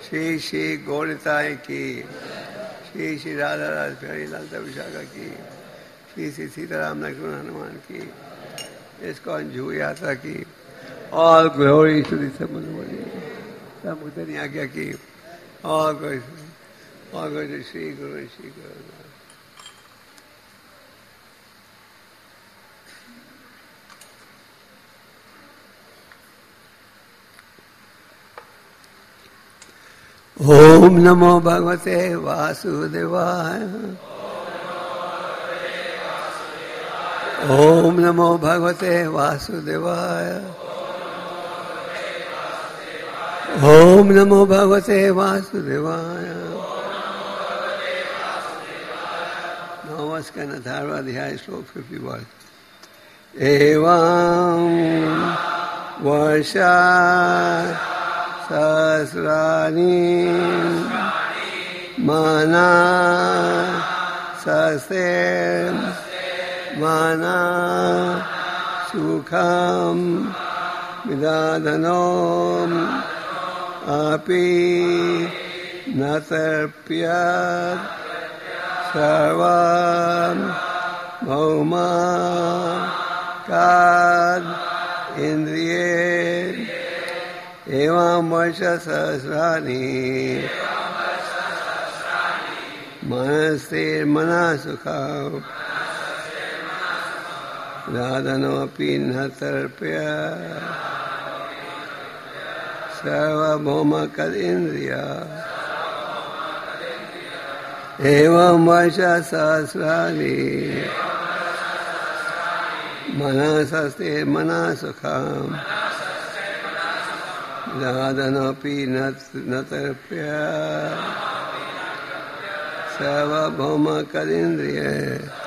श्री श्री गौरताएं की, श्री श्री राधा राज प्यारी ललिता विशाखा की, श्री श्री सीताराम लक्ष्मण हनुमान की, इस्कॉन जू यात्रा की, ऑल ग्लोरी टू दी सब मुक्तनी आज्ञा की, ऑल ग्लोरी श्री गुरु श्री गुरु। ओम नमो भगवते वासुदेवाय। ओम नमो भगवते वासुदेवाय। ओम नमो भगवते वासुदेवाय। नमस्कार अध्याय श्लोक 51। एवं वर्षा सहस्राणि माना सस्ते माना सुखम विदाधनो अपि न तर्प्यत् सर्वं भौमा काद इंद्रिये एवं वर्ष सहस्राणि मनस्तेर्मना सुखं राधनोऽपि न तर्प्यत् सर्वभौमकदिन्द्रिया एवं वर्ष सहस्राणि मनस्तेर्मना सुखं राधनोऽपि न तर्प्यत् सर्वभौमकदिन्द्रिये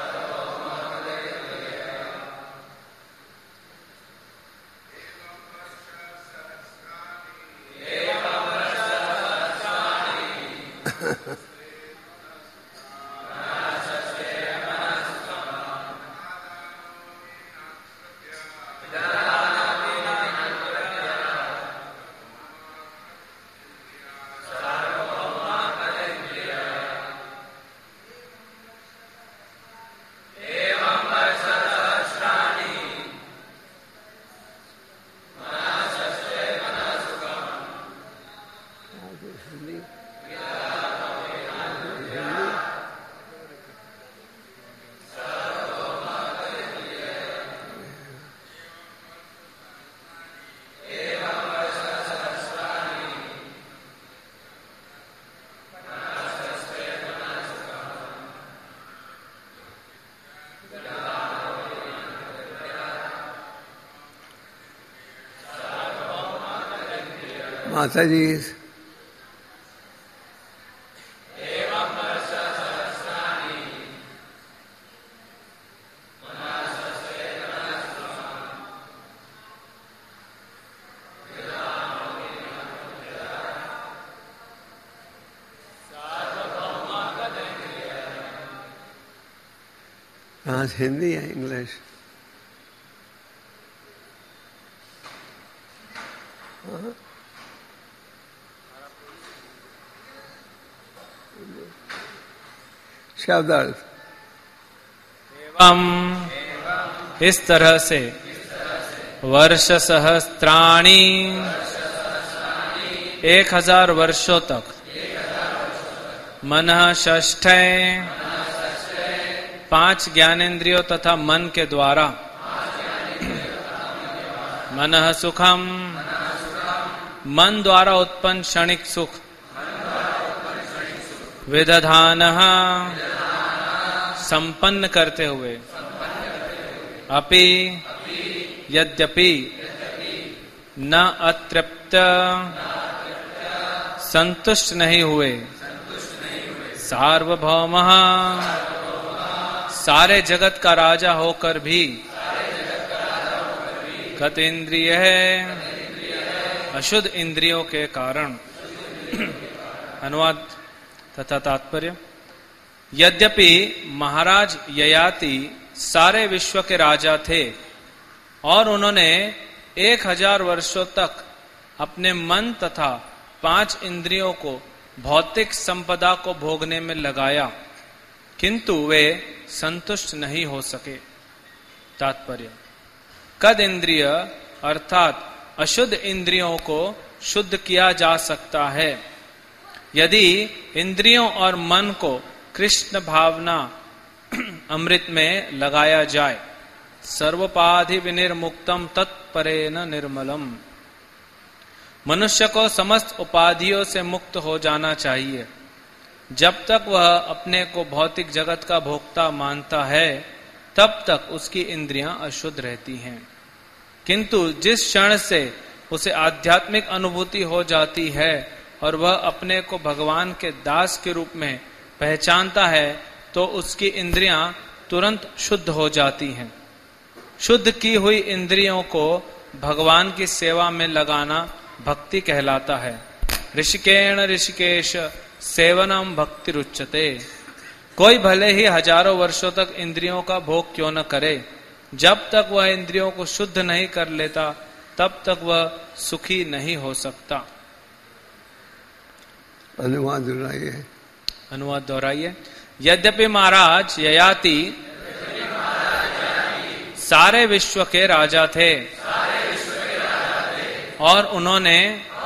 माता जी आज हिंदी या इंग्लिश? शब्दार्थ एवं इस तरह से वर्ष सहस्त्राणि 1000 वर्षों तक मनः षष्ठे 5 ज्ञानेन्द्रियों तथा मन के द्वारा मनः सुखम मन द्वारा उत्पन्न क्षणिक सुख विदधानः संपन्न करते हुए अपि यद्यपि न अतृप्त संतुष्ट नहीं हुए सार्वभौमः सारे जगत का राजा होकर भी गत इंद्रिय है अशुद्ध इंद्रियों के कारण। अनुवाद तथा तात्पर्य। यद्यपि महाराज ययाति सारे विश्व के राजा थे और उन्होंने 1000 वर्षों तक अपने मन तथा 5 इंद्रियों को भौतिक संपदा को भोगने में लगाया, किंतु वे संतुष्ट नहीं हो सके। तात्पर्य, कद इंद्रिय अर्थात अशुद्ध इंद्रियों को शुद्ध किया जा सकता है यदि इंद्रियों और मन को कृष्ण भावना अमृत में लगाया जाए। सर्वोपाधि विनिर्मुक्तम तत्परेन निर्मलम। मनुष्य को समस्त उपाधियों से मुक्त हो जाना चाहिए। जब तक वह अपने को भौतिक जगत का भोक्ता मानता है तब तक उसकी इंद्रियां अशुद्ध रहती हैं, किंतु जिस क्षण से उसे आध्यात्मिक अनुभूति हो जाती है और वह अपने को भगवान के दास के रूप में पहचानता है तो उसकी इंद्रियां तुरंत शुद्ध हो जाती हैं। शुद्ध की हुई इंद्रियों को भगवान की सेवा में लगाना भक्ति कहलाता है। ऋषिकेण ऋषिकेश सेवनम भक्ति रुच्यते। कोई भले ही हजारों वर्षों तक इंद्रियों का भोग क्यों न करे, जब तक वह इंद्रियों को शुद्ध नहीं कर लेता तब तक वह सुखी नहीं हो सकता। अनुवाद दोहराइए। यद्यपि महाराज ययाति सारे विश्व के राजा थे और उन्होंने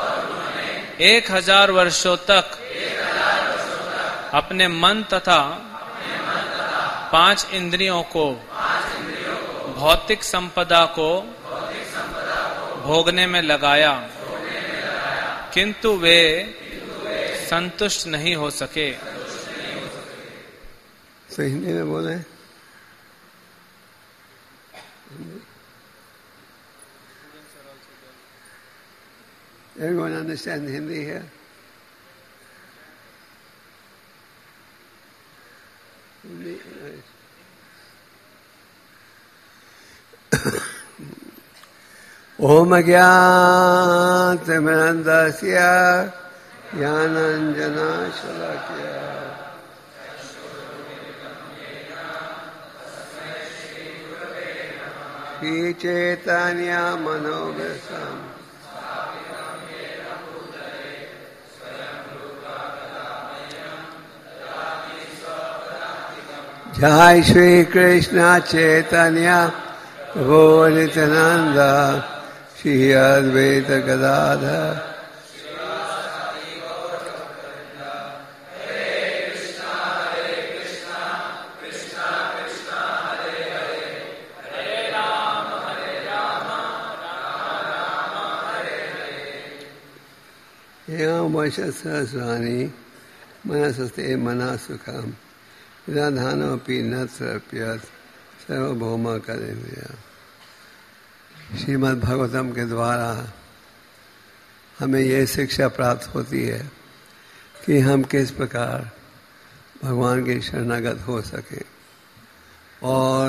1000 वर्षों तक अपने मन तथा 5 इंद्रियों को भौतिक संपदा को भोगने में लगाया, किंतु वे संतुष्ट नहीं हो सके। तो हिंदी में बोले। Everyone understand Hindi here? ओम ज्ञानतिमिरन्धस्य ज्ञानाञ्जनशलाकया श्रीचैतन्यमनोभीष्टम् जय श्री कृष्ण चैतन्य प्रभु नित्यानंद श्री अद्वैत गदाधर। एवं वर्षसहस्राणि मनसस्ते मना सुखम विधानोपि न तृप्यत सर्वभौम करेंद्रिय। श्रीमद् भागवतम के द्वारा हमें यह शिक्षा प्राप्त होती है कि हम किस प्रकार भगवान के शरणागत हो सके, और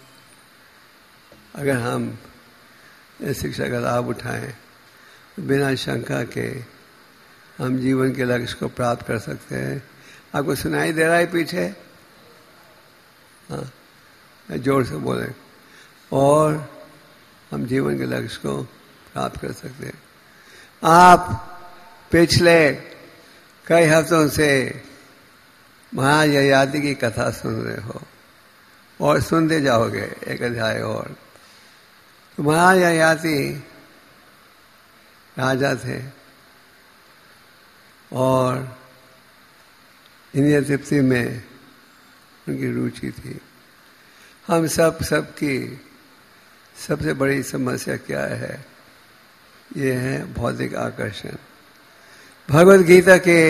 अगर हम इस शिक्षा का लाभ उठाएं तो बिना शंका के हम जीवन के लक्ष्य को प्राप्त कर सकते हैं। आपको सुनाई दे रहा है पीछे? हाँ, जोर से बोले। और हम जीवन के लक्ष्य को प्राप्त कर सकते हैं। आप पिछले कई हफ्तों से महाराज ययाति की कथा सुन रहे हो और सुनते जाओगे एक अध्याय और। तो महाराज ययाति राजा थे और इंद्रिय तृप्ति में उनकी रुचि थी। हम सबकी सबसे बड़ी समस्या क्या है? ये है भौतिक आकर्षण। भगवद गीता के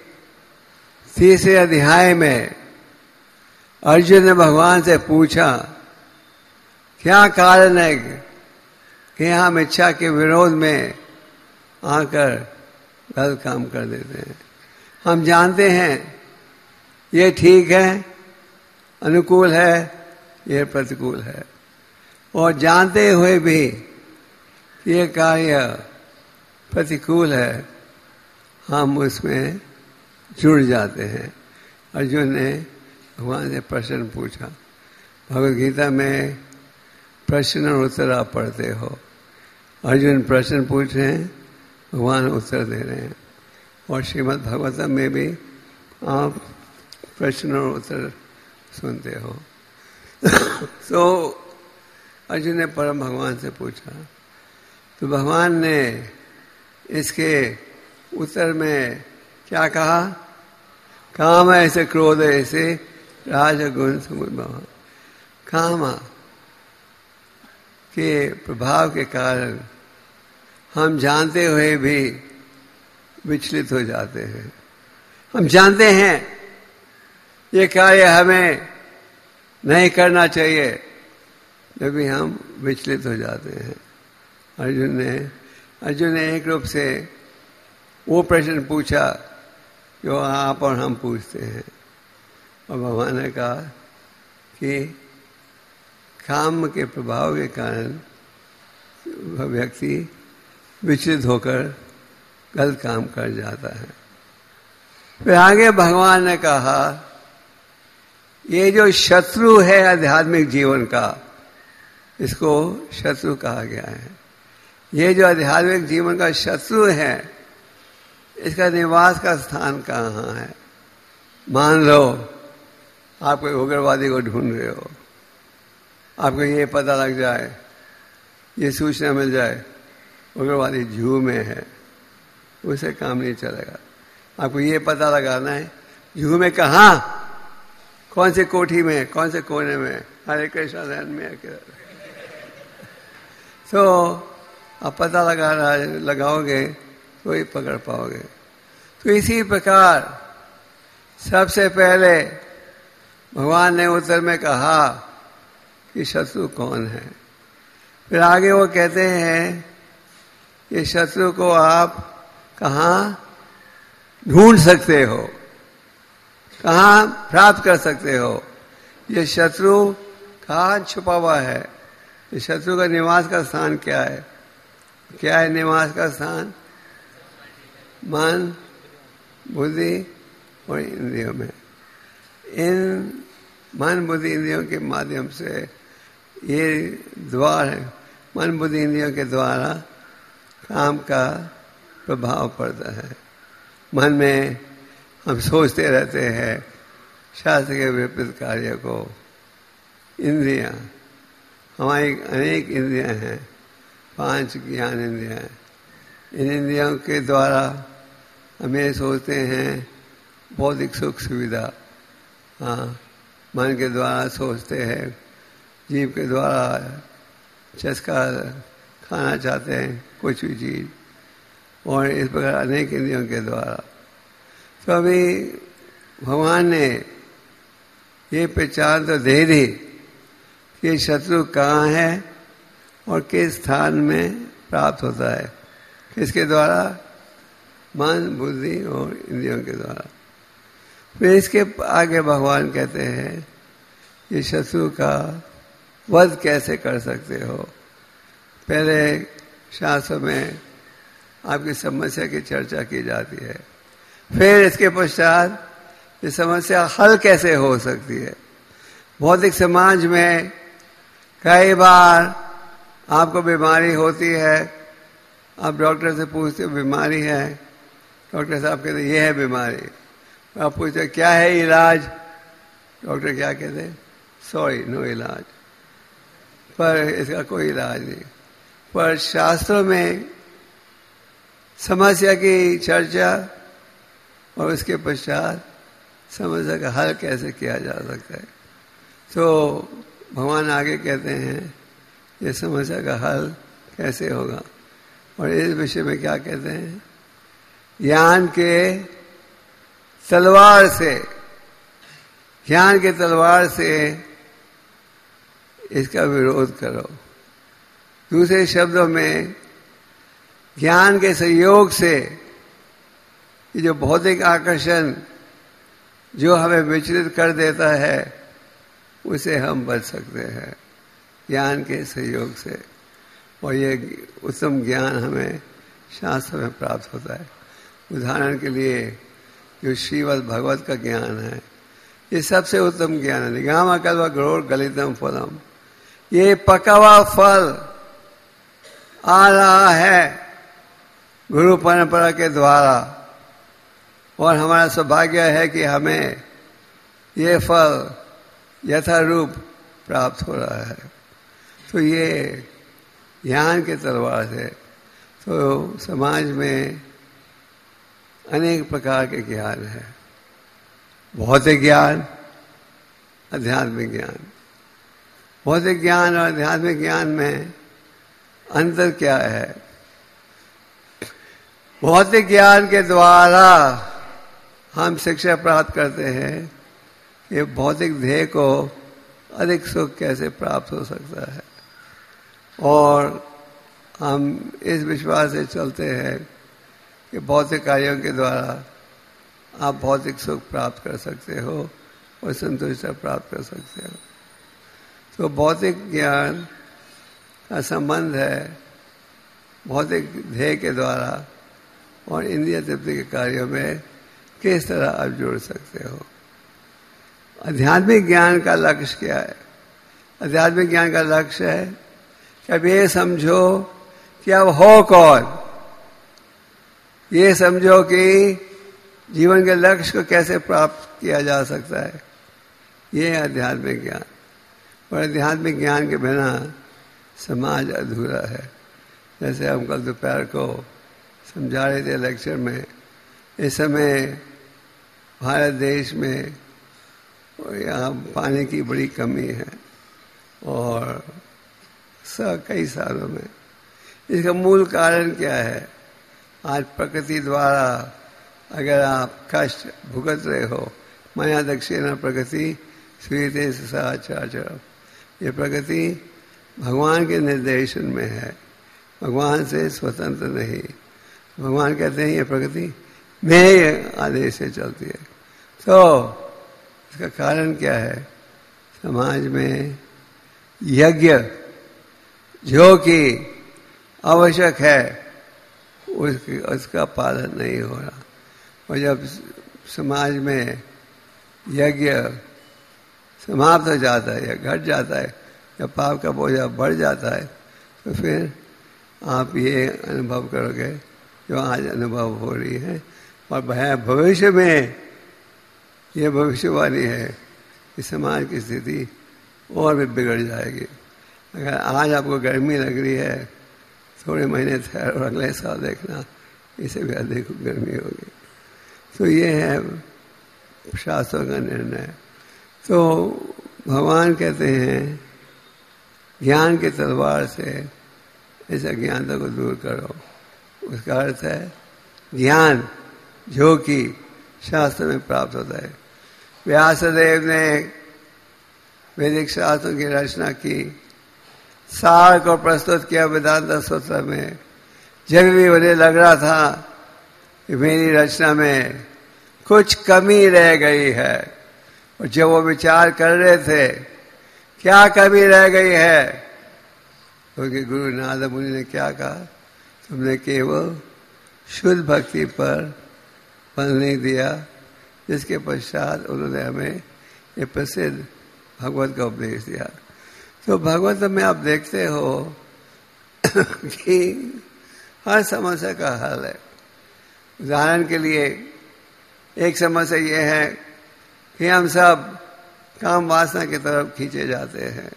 3 अध्याय में अर्जुन ने भगवान से पूछा, क्या कारण है कि हम इच्छा के विरोध में आकर गलत काम कर देते हैं? हम जानते हैं ये ठीक है, अनुकूल है, ये प्रतिकूल है, और जानते हुए भी ये कार्य प्रतिकूल है, हम उसमें जुड़ जाते हैं। अर्जुन ने भगवान से प्रश्न पूछा। भगवद गीता में प्रश्न और उत्तर आप पढ़ते हो। अर्जुन प्रश्न पूछ रहे हैं, भगवान उत्तर दे रहे हैं। और श्रीमद् भागवतम में भी आप प्रश्न और उत्तर सुनते हो। तो अर्जुन ने परम भगवान से पूछा, तो भगवान ने इसके उत्तर में क्या कहा? काम ऐसे क्रोध ऐसे राजगुण समुद्भव। काम के प्रभाव के कारण हम जानते हुए भी विचलित हो जाते हैं। हम जानते हैं ये कार्य हमें नहीं करना चाहिए, जब भी हम विचलित हो जाते हैं। अर्जुन ने एक रूप से वो प्रश्न पूछा जो आप और हम पूछते हैं, और भगवान ने कहा कि काम के प्रभाव के कारण वह व्यक्ति विचलित होकर गलत काम कर जाता है। फिर आगे भगवान ने कहा, ये जो शत्रु है आध्यात्मिक जीवन का, इसको शत्रु कहा गया है। ये जो आध्यात्मिक जीवन का शत्रु है, इसका निवास का स्थान कहाँ है? मान लो आप कोई उग्रवादी को ढूंढ रहे हो, आपको ये पता लग जाए, ये सूचना मिल जाए उग्रवादी जू में है, उसे काम नहीं चलेगा। आपको ये पता लगाना है जू में कहाँ, कौन से कोठी में, कौन से कोने में, हरे कृष्णा लैंड में है। तो आप पता लगाओगे तो ही पकड़ पाओगे। तो इसी प्रकार सबसे पहले भगवान ने उत्तर में कहा कि शत्रु कौन है। फिर आगे वो कहते हैं कि शत्रु को आप कहाँ ढूंढ सकते हो, कहाँ प्राप्त कर सकते हो। ये शत्रु कहाँ छुपा हुआ है, ये शत्रु का निवास का स्थान क्या है? क्या है निवास का स्थान? मन, बुद्धि और इंद्रियों में। इन मन, बुद्धि, इंद्रियों के माध्यम से ये द्वार है। मन, बुद्धि, इंद्रियों के द्वारा काम का प्रभाव पड़ता है। मन में हम सोचते रहते हैं शास्त्र के विपरीत कार्य को। इंद्रियां, हमारी अनेक इंद्रियां हैं, 5 ज्ञान इंद्रियां हैं। इन इंद्रियों के द्वारा हमें सोचते हैं भौतिक सुख सुविधा, हाँ, मन के द्वारा सोचते हैं, जीव के द्वारा चस्का खाना चाहते हैं कुछ भी चीज, और इस प्रकार अनेक इंद्रियों के द्वारा। तो अभी भगवान ने ये पहचान तो दे दी कि शत्रु कहाँ है और किस स्थान में प्राप्त होता है, किसके द्वारा? मन, बुद्धि और इंद्रियों के द्वारा। फिर इसके आगे भगवान कहते हैं कि शत्रु का वध कैसे कर सकते हो। पहले शास्त्र में आपकी समस्या की चर्चा की जाती है, फिर इसके पश्चात ये समस्या हल कैसे हो सकती है। भौतिक समाज में कई बार आपको बीमारी होती है, आप डॉक्टर से पूछते हो बीमारी है, डॉक्टर साहब कहते ये है बीमारी। आप पूछते क्या है इलाज, डॉक्टर क्या कहते? सॉरी, नो इलाज। पर इसका कोई इलाज नहीं। पर शास्त्रों में समस्या की चर्चा और उसके पश्चात समस्या का हल कैसे किया जा सकता है। तो भगवान आगे कहते हैं ये समस्या का हल कैसे होगा, और इस विषय में क्या कहते हैं? ज्ञान के तलवार से, ज्ञान के तलवार से इसका विरोध करो। दूसरे शब्दों में ज्ञान के सहयोग से ये जो भौतिक आकर्षण जो हमें विचलित कर देता है, उसे हम बच सकते हैं ज्ञान के सहयोग से। और ये उत्तम ज्ञान हमें शास्त्र में प्राप्त होता है। उदाहरण के लिए जो श्रीमद् भागवत का ज्ञान है, ये सबसे उत्तम ज्ञान है। निगामा कल्वा गौर गलितम फलम, ये पका हुआ फल आ रहा है गुरु परंपरा के द्वारा। और हमारा सौभाग्य है कि हमें ये फल यथारूप प्राप्त हो रहा है। तो ये ज्ञान के तलवार से तो समाज में अनेक प्रकार के ज्ञान है, भौतिक ज्ञान, आध्यात्मिक ज्ञान। भौतिक ज्ञान और आध्यात्मिक ज्ञान में अंतर क्या है? भौतिक ज्ञान के द्वारा हम शिक्षा प्राप्त करते हैं कि भौतिक ध्येय को अधिक सुख कैसे प्राप्त हो सकता है, और हम इस विश्वास से चलते हैं कि भौतिक कार्यों के द्वारा आप भौतिक सुख प्राप्त कर सकते हो और संतुष्टि प्राप्त कर सकते हो। तो भौतिक ज्ञान का संबंध है भौतिक ध्येय के द्वारा और इंद्रिय तृप्ति के कार्यों में किस तरह आप जुड़ सकते हो। आध्यात्मिक ज्ञान का लक्ष्य क्या है? आध्यात्मिक ज्ञान का लक्ष्य है कि अब ये समझो कि अब हो कौन, ये समझो कि जीवन के लक्ष्य को कैसे प्राप्त किया जा सकता है। ये है आध्यात्मिक ज्ञान। और आध्यात्मिक ज्ञान के बिना समाज अधूरा है। जैसे हम कल दोपहर को समझा रहे थे लेक्चर में, इस समय भारत देश में यहाँ पानी की बड़ी कमी है और कई सालों में। इसका मूल कारण क्या है? आज प्रकृति द्वारा अगर आप कष्ट भुगत रहे हो, माया दक्षिणा प्रकृति स्वीते साचाचरम, ये प्रकृति भगवान के निर्देशन में है, भगवान से स्वतंत्र नहीं। भगवान कहते हैं ये प्रकृति मेरे आदेश से चलती है। तो इसका कारण क्या है? समाज में यज्ञ जो कि आवश्यक है उसका पालन नहीं हो रहा। और जब समाज में यज्ञ समाप्त हो जाता है या घट जाता है, जब पाप का बोझा बढ़ जाता है, तो फिर आप ये अनुभव करोगे जो आज अनुभव हो रही है। और भविष्य में ये भविष्यवाणी है कि समाज की स्थिति और भी बिगड़ जाएगी। अगर आज आपको गर्मी लग रही है, थोड़े महीने ठहरो, अगले साल देखना इससे भी अधिक गर्मी होगी। तो ये है शास्त्रों का निर्णय। तो भगवान कहते हैं ज्ञान की तलवार से इस अज्ञानता को दूर करो। उसका अर्थ है ज्ञान जो कि शास्त्र में प्राप्त होता है। व्यासदेव ने वैदिक शास्त्रों की रचना की, सार को प्रस्तुत किया वेदांत सूत्र में। जब भी उन्हें लग रहा था कि मेरी रचना में कुछ कमी रह गई है, और जब वो विचार कर रहे थे क्या कमी रह गई है, क्योंकि गुरु नारद मुनि ने क्या कहा? तुमने केवल शुद्ध भक्ति पर बल नहीं दिया, जिसके पश्चात उन्होंने हमें ये प्रसिद्ध भगवत का उपदेश दिया। तो भगवत में आप देखते हो कि हर समस्या का हल है। उदाहरण के लिए एक समस्या ये है कि हम सब काम वासना की तरफ खींचे जाते हैं।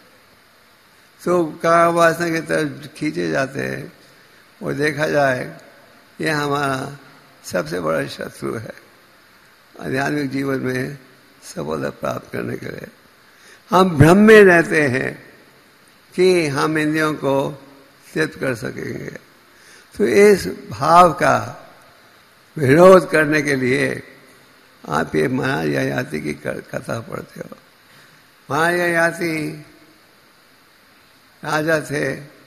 तो काम वासना की तरफ खींचे जाते हैं, वो देखा जाए ये हमारा सबसे बड़ा शत्रु है आध्यात्मिक जीवन में सफलता प्राप्त करने के लिए। हम भ्रम में रहते हैं कि हम इंद्रियों को तृप्त कर सकेंगे। तो इस भाव का विरोध करने के लिए आप ये महाराज ययाति की कथा पढ़ते हो। महाराज ययाति राजा थे,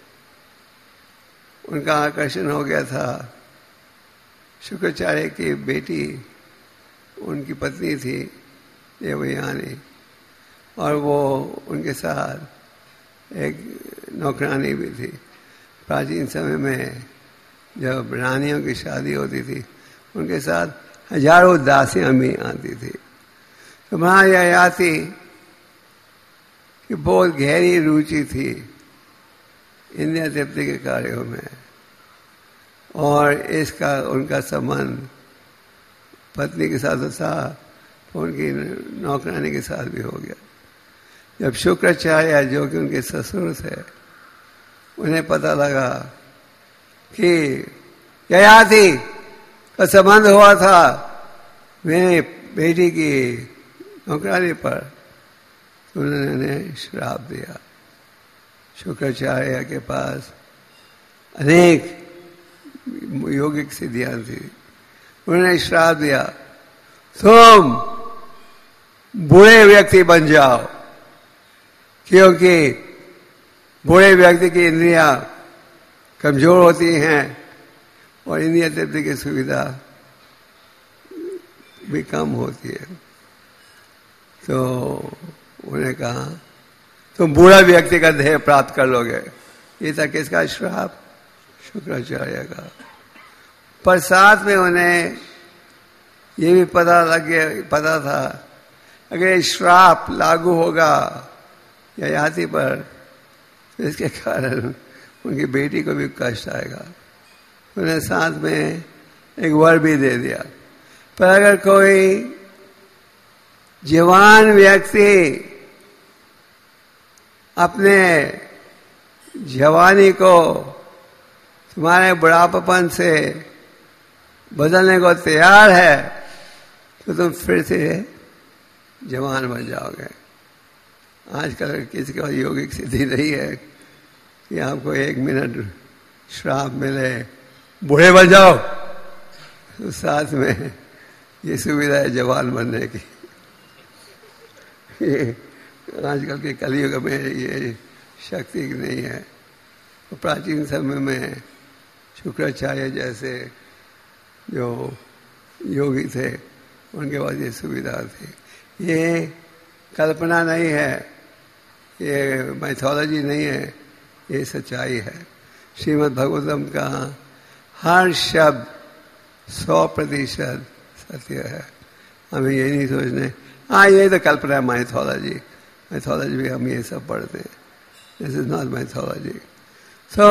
उनका आकर्षण हो गया था शुक्राचार्य की बेटी, उनकी पत्नी थी देवयानी, और वो उनके साथ एक नौकरानी भी थी। प्राचीन समय में जब रानियों की शादी होती थी, उनके साथ हजारों दासियां भी आती थी। तो महाराज ययाति की बहुत गहरी रुचि थी इंद्रिय तृप्ति के कार्यों में, और इसका उनका संबंध पत्नी के साथ तो था, उनकी नौकरानी के साथ भी हो गया। जब शुक्राचार्य जो कि उनके ससुर थे, उन्हें पता लगा कि ययाति का संबंध हुआ था मेरी बेटी की नौकरानी पर, तो उन्होंने श्राप दिया। शुक्राचार्य के पास अनेक योगिक सिद्धियां थी। उन्होंने श्राप दिया, तुम बुरे व्यक्ति बन जाओ, क्योंकि बुरे व्यक्ति की इंद्रियां कमजोर होती हैं और इंद्रिय तृप्ति की सुविधा भी कम होती है। तो उन्हें कहा तुम बुरा व्यक्ति का देह प्राप्त कर लोगे। ये था किसका श्राप? शुक्राचार्य का। पर साथ में उन्हें ये भी पता था अगर श्राप लागू होगा ययाति पर तो इसके कारण उनकी बेटी को भी कष्ट आएगा। उन्हें साथ में एक वर भी दे दिया, पर अगर कोई जवान व्यक्ति अपने जवानी को तुम्हारे बुढ़ापन से बदलने को तैयार है तो तुम फिर से जवान बन जाओगे। आजकल किसी को योगिक सिद्धि नहीं है कि आपको 1 मिनट श्राप मिले बूढ़े बन जाओ, तो साथ में ये सुविधा है जवान बनने की। आजकल के कलयुग में ये शक्ति नहीं है। तो प्राचीन समय में शुक्राचार्य जैसे जो योगी थे उनके पास ये सुविधा थी। ये कल्पना नहीं है, ये माइथोलॉजी नहीं है, ये सच्चाई है। श्रीमद् भागवतम का हर शब्द 100% सत्य है। हमें ये नहीं सोचने ये तो कल्पना है, माइथोलॉजी भी हम ये सब पढ़ते हैं। This is not mythology. तो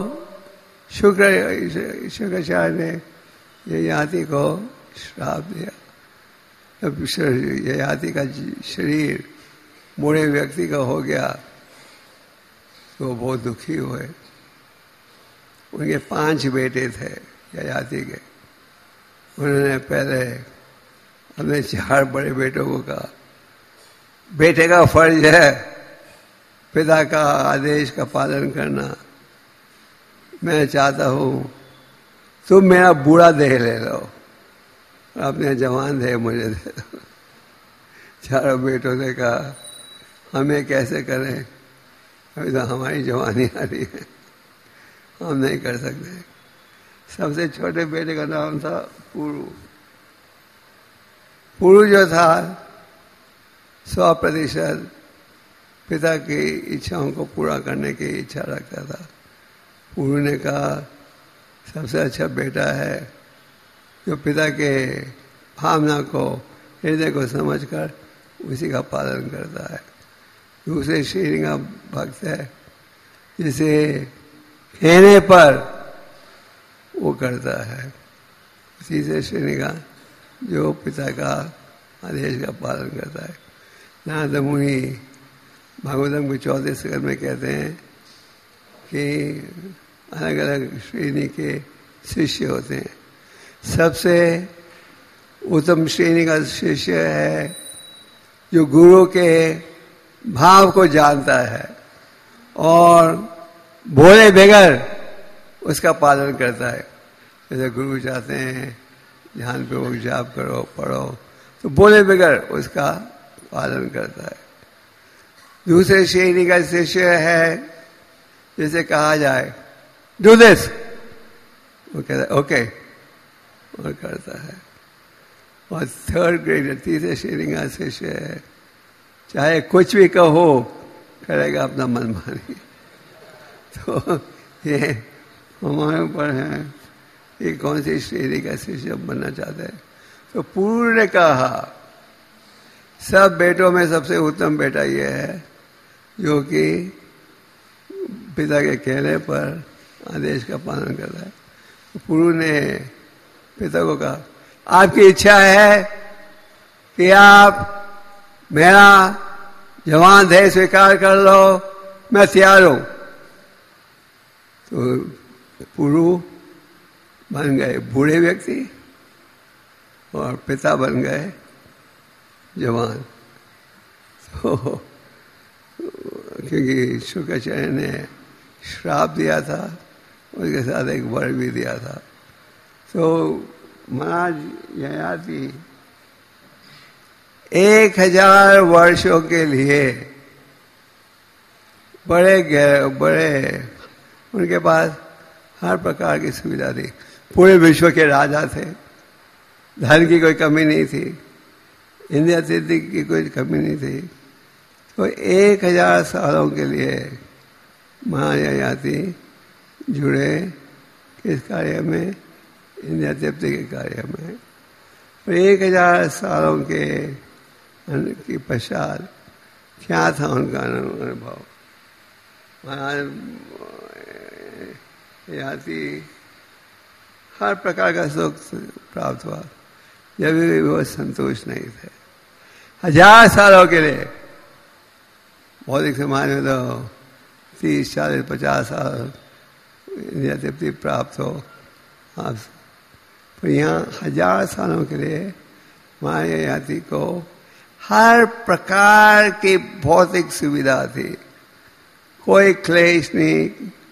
शुक्राचार्य ने ययाति को श्राप दिया। जब ययाति का शरीर बूढ़े व्यक्ति का हो गया तो बहुत दुखी हुए। उनके 5 बेटे थे ययाति के। उन्होंने पहले अपने 4 बड़े बेटों को कहा, बेटे का फर्ज है पिता का आदेश का पालन करना। मैं चाहता हूं तुम मेरा बूढ़ा देह ले लो और अपने जवान देह मुझे दे दो। 4 बेटों ने कहा हमें कैसे करें, अभी तो हमारी जवानी आ रही है, हम नहीं कर सकते। सबसे छोटे बेटे का नाम था पुरु। पुरु जो था 100% पिता की इच्छाओं को पूरा करने की इच्छा रखता था। पुरु ने कहा सबसे अच्छा बेटा है जो पिता के भावना को, हृदय को समझकर उसी का पालन करता है। दूसरे श्रेणी का भक्त है जिसे कहने पर वो करता है। तीसरे श्रेणी का जो पिता का आदेश का पालन करता है। नारद मुनि भागवतम के 14 स्कंद में कहते हैं कि अलग अलग श्रेणी के शिष्य होते हैं। सबसे उत्तम श्रेणी का शिष्य है जो गुरु के भाव को जानता है और बोले बगैर उसका पालन करता है। जैसे गुरु चाहते हैं ध्यान पे वो जाप करो, पढ़ो, तो बोले बगैर उसका पालन करता है। दूसरे श्रेणी का शिष्य है जैसे कहा जाए डू दिस, वो कहता है ओके और करता है। और थर्ड ग्रेड तीसरे श्रेणी का शिष्य है चाहे कुछ भी कहो करेगा अपना मनमानी। तो ये हमारे ऊपर है कि कौन सी श्रेणी का शिष्य बनना चाहते हैं। तो पुरु ने कहा सब बेटों में सबसे उत्तम बेटा ये है जो कि पिता के कहने पर आदेश का पालन करता है। तो पुरु ने पिता को कहा आपकी इच्छा है कि आप मेरा जवान देह स्वीकार कर लो, मैं तैयार हूं, तो पुरु बन गए बूढ़े व्यक्ति और पिता बन गए जवान। तो क्योंकि शुक्राचार्य ने श्राप दिया था, उसके साथ एक वर भी दिया था। तो महाराज ययाति 1000 वर्षों के लिए बड़े उनके पास हर प्रकार की सुविधा थी। पूरे विश्व के राजा थे, धन की कोई कमी नहीं थी, इंद्रिय सिद्धि की कोई कमी नहीं थी। तो 1000 सालों के लिए महाराज ययाति जुड़े किस कार्य में? इंद्रिय तृप्ति के कार्य में। और 1000 सालों के पश्चात क्या था उनका अनुभव? महाराज ययाति हर प्रकार का सुख प्राप्त हुआ, जब भी वो संतुष्ट नहीं थे। 1000 सालों के लिए भौतिक समाज में तो 30, 40, 50 साल इंद्रिय तृप्ति प्राप्त हो आप, पर यहाँ 1000 सालों के लिए हमारे ययाति को हर प्रकार की भौतिक सुविधा थी, कोई क्लेश नहीं,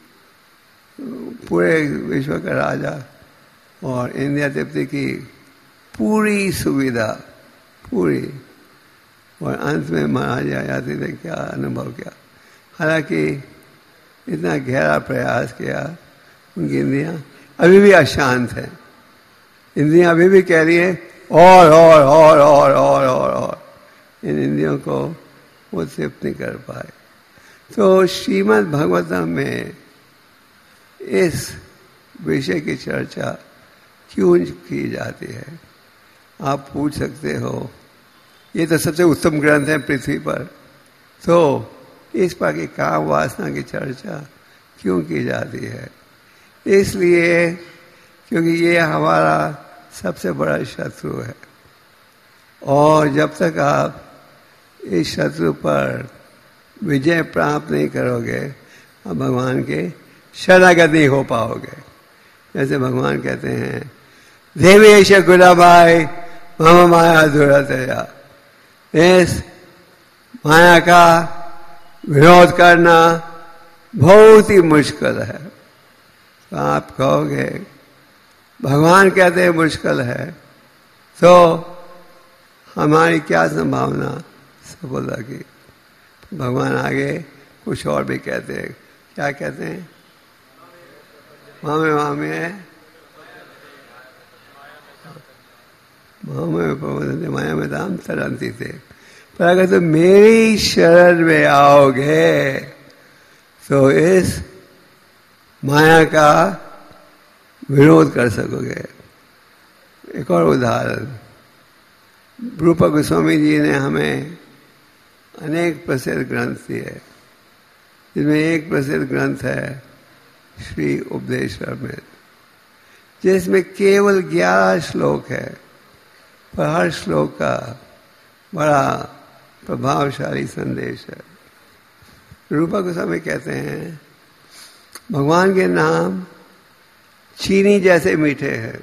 पूरे विश्व का राजा और इंद्रिय तृप्ति की पूरी सुविधा पूरी। और अंत में महाराज ययाति ने क्या अनुभव किया? हालांकि इतना गहरा प्रयास किया, उनकी इंद्रियां अभी भी अशांत है, इंद्रियां अभी भी कह रही है और और और और और और और इन इंद्रियों को वो तृप्त नहीं कर पाए। तो श्रीमद् भागवतम में इस विषय की चर्चा क्यों की जाती है? आप पूछ सकते हो, ये तो सबसे उत्तम ग्रंथ है पृथ्वी पर, तो इस पर की काम वासना की चर्चा क्यों की जाती है? इसलिए क्योंकि ये हमारा सबसे बड़ा शत्रु है, और जब तक आप इस शत्रु पर विजय प्राप्त नहीं करोगे, आप भगवान के शरणागत नहीं हो पाओगे। जैसे भगवान कहते हैं, देवेश गुलाबाई मम माया दुरतया, इस माया का विरोध करना बहुत ही मुश्किल है। तो आप कहोगे भगवान कहते हैं मुश्किल है, तो हमारी क्या संभावना सफलता की? भगवान आगे कुछ और भी कहते हैं। क्या कहते हैं? मामे माया में दाम तरंती थे, पर अगर तुम मेरी शरण में आओगे तो इस माया का विरोध कर सकोगे। एक और उदाहरण, रूप गोस्वामी जी ने हमें अनेक प्रसिद्ध ग्रंथ दिए, जिसमें एक प्रसिद्ध ग्रंथ है श्री उपदेशामृत, जिसमें केवल 11 श्लोक है, पर हर श्लोक का बड़ा प्रभावशाली संदेश है। रूपा गोस्वामी कहते हैं, भगवान के नाम चीनी जैसे मीठे हैं।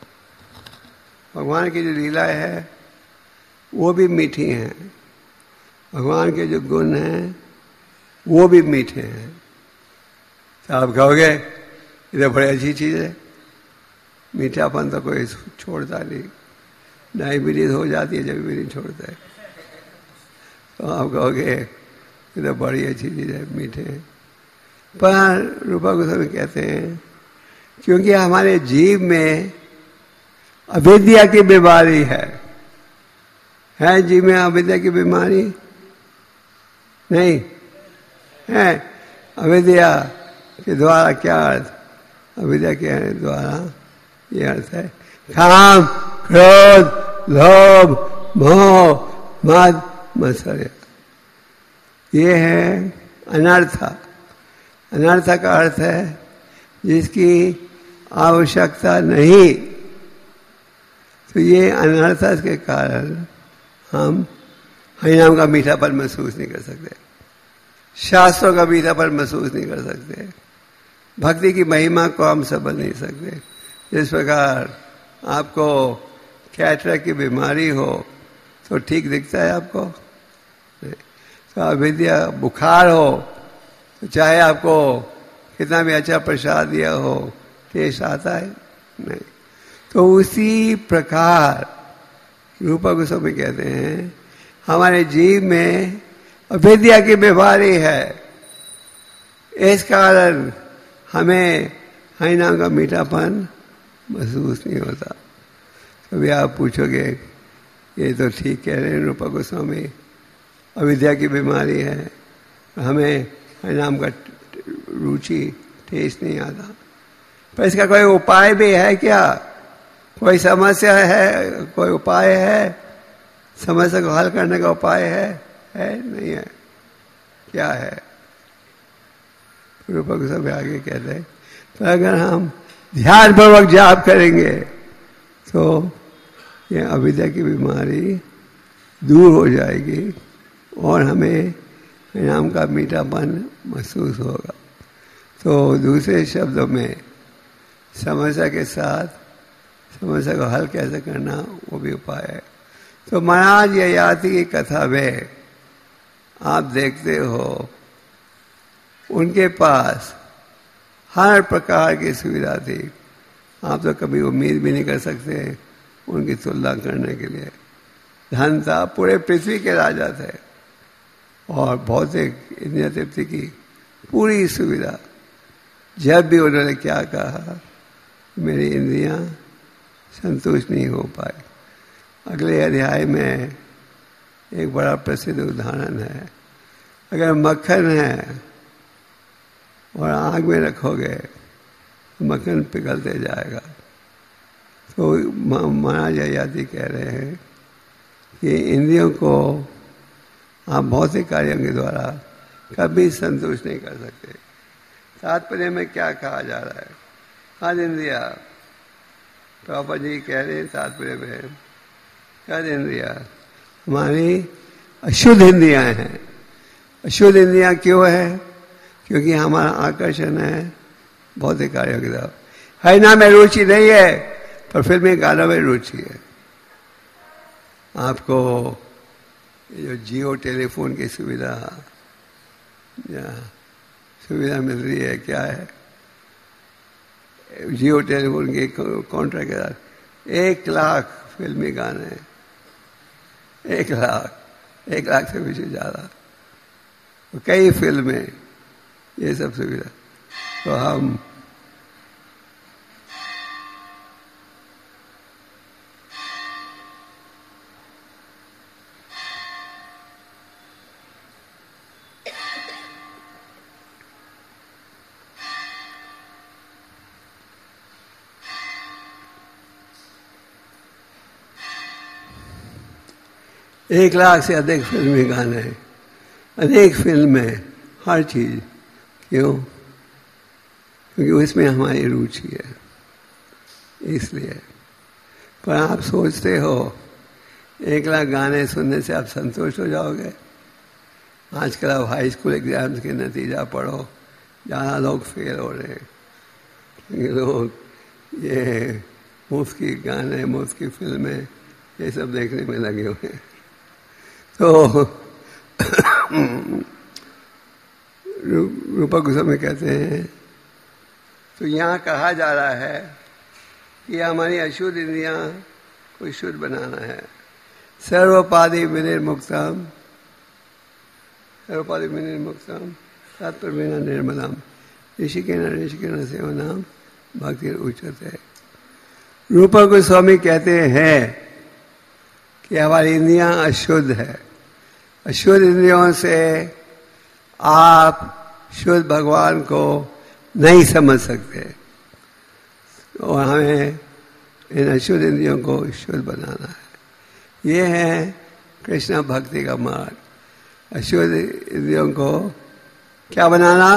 भगवान की जो लीलाएं है वो भी मीठी हैं, भगवान के जो गुण हैं वो भी मीठे हैं। तो आप कहोगे ये तो बड़ी अच्छी चीज है, मीठापन तो कोई छोड़ता नहीं, डायबिटीज हो जाती है जब भी नहीं छोड़ता है। तो आप कहोगे ये तो बड़ी अच्छी चीज है, मीठे हैं। पर रूपा गोस्वामी कहते हैं, क्योंकि हमारे जीव में अविद्या की बीमारी है जीव में अविद्या की बीमारी नहीं है। अविद्या के द्वारा क्या अर्थ? अविद्या के द्वारा ये अर्थ है काम, क्रोध, लोभ, मोह, मद, मत्सर्य। ये है अनर्था। अनर्था का अर्थ है जिसकी आवश्यकता नहीं। तो ये अनर्थता के कारण हम हरिनाम का मीठापन महसूस नहीं कर सकते, शास्त्रों का मीठापन महसूस नहीं कर सकते, भक्ति की महिमा को हम समझ नहीं सकते। जिस प्रकार आपको कैटरेक्ट की बीमारी हो तो ठीक दिखता है आपको, तो अविद्या बुखार हो तो चाहे आपको कितना भी अच्छा प्रसाद दिया हो टेस्ट आता है नहीं। तो उसी प्रकार रूपा गोस्वामी कहते हैं हमारे जीव में अविद्या की बीमारी है, इस कारण हमें हरिनाम का मीठापन महसूस नहीं होता। कभी आप पूछोगे ये तो ठीक कह रहे हैं रूपा गोस्वामी, अविद्या की बीमारी है, हमें हरिनाम का रुचि टेस्ट नहीं आता, पर इसका कोई उपाय भी है क्या? कोई समस्या है, कोई उपाय है? समस्या को हल करने का उपाय है नहीं है? क्या है? रूपा गोस्वामी आगे कहते हैं तो अगर हम ध्यान पूर्वक जाप करेंगे तो ये अविद्या की बीमारी दूर हो जाएगी और हमें हरिनाम का मीठापन महसूस होगा। तो दूसरे शब्दों में समस्या के साथ समस्या को हल कैसे करना वो भी उपाय है। तो महाराज ययाति की कथा में आप देखते हो उनके पास हर प्रकार की सुविधा थी, आप तो कभी उम्मीद भी नहीं कर सकते उनकी तुलना करने के लिए। धन था, पूरे पृथ्वी के राजा थे और भौतिक इंद्रिय तृप्ति की पूरी सुविधा। जब भी उन्होंने क्या कहा मेरी इंद्रियां संतुष्ट नहीं हो पाई। अगले अध्याय में एक बड़ा प्रसिद्ध उदाहरण है, अगर मक्खन है और आग में रखोगे तो मक्खन पिघलते जाएगा। तो महाराज ययाति कह रहे हैं कि इंद्रियों को आप भौतिक कार्यों के द्वारा कभी संतुष्ट नहीं कर सकते। तात्पर्य में क्या कहा जा रहा है? हर इंद्रिया, प्रभुपाद जी कह रहे हैं तात्पर्य में, हर इंद्रिया हमारी अशुद्ध इंद्रियां हैं। अशुद्ध इंद्रियां क्यों है? क्योंकि हमारा आकर्षण है भौतिक कार्यों की तरफ। हरिनाम में रुचि नहीं है पर फिर भी गानों में रुचि है। आपको ये जो जियो टेलीफोन की सुविधा मिल रही है, क्या है? जियो टेलीफोन के कॉन्ट्रैक्ट के साथ 1 लाख फिल्मी गाने, 1 लाख से भी ज्यादा, कई फिल्में, ये सब सुविधा। तो हम एक लाख से अधिक फिल्मी गाने, अनेक फिल्में, हर चीज। क्यों? क्योंकि उसमें हमारी रुचि है, इसलिए। पर आप सोचते हो 1 लाख गाने सुनने से आप संतुष्ट हो जाओगे? आजकल आप हाई स्कूल एग्जाम्स के नतीजा पढ़ो, जहाँ लोग फेल हो रहे हैं, लोग ये मुफ्त की गाने, मुफ्त की फिल्में, ये सब देखने में लगे हुए हैं। तो रूपा गोस्वामी कहते हैं तो यहाँ कहा जा रहा है कि हमारी अशुद्ध इंद्रियां को शुद्ध बनाना है। सर्वोपाधि विनिर्मुक्तम, सर्वोपाधि विनिर्मुक्तम तत्प्रवीण निर्मलम ऋषिकेन सेवनाम भक्ति उच्यते। रूपा गोस्वामी कहते हैं कि हमारी इंद्रियां अशुद्ध है। अशुद्ध इंद्रियों से आप शुद्ध भगवान को नहीं समझ सकते और हमें इन अशुद्ध इंद्रियों को शुद्ध बनाना है। ये है कृष्ण भक्ति का मार्ग। अशुद्ध इंद्रियों को क्या बनाना?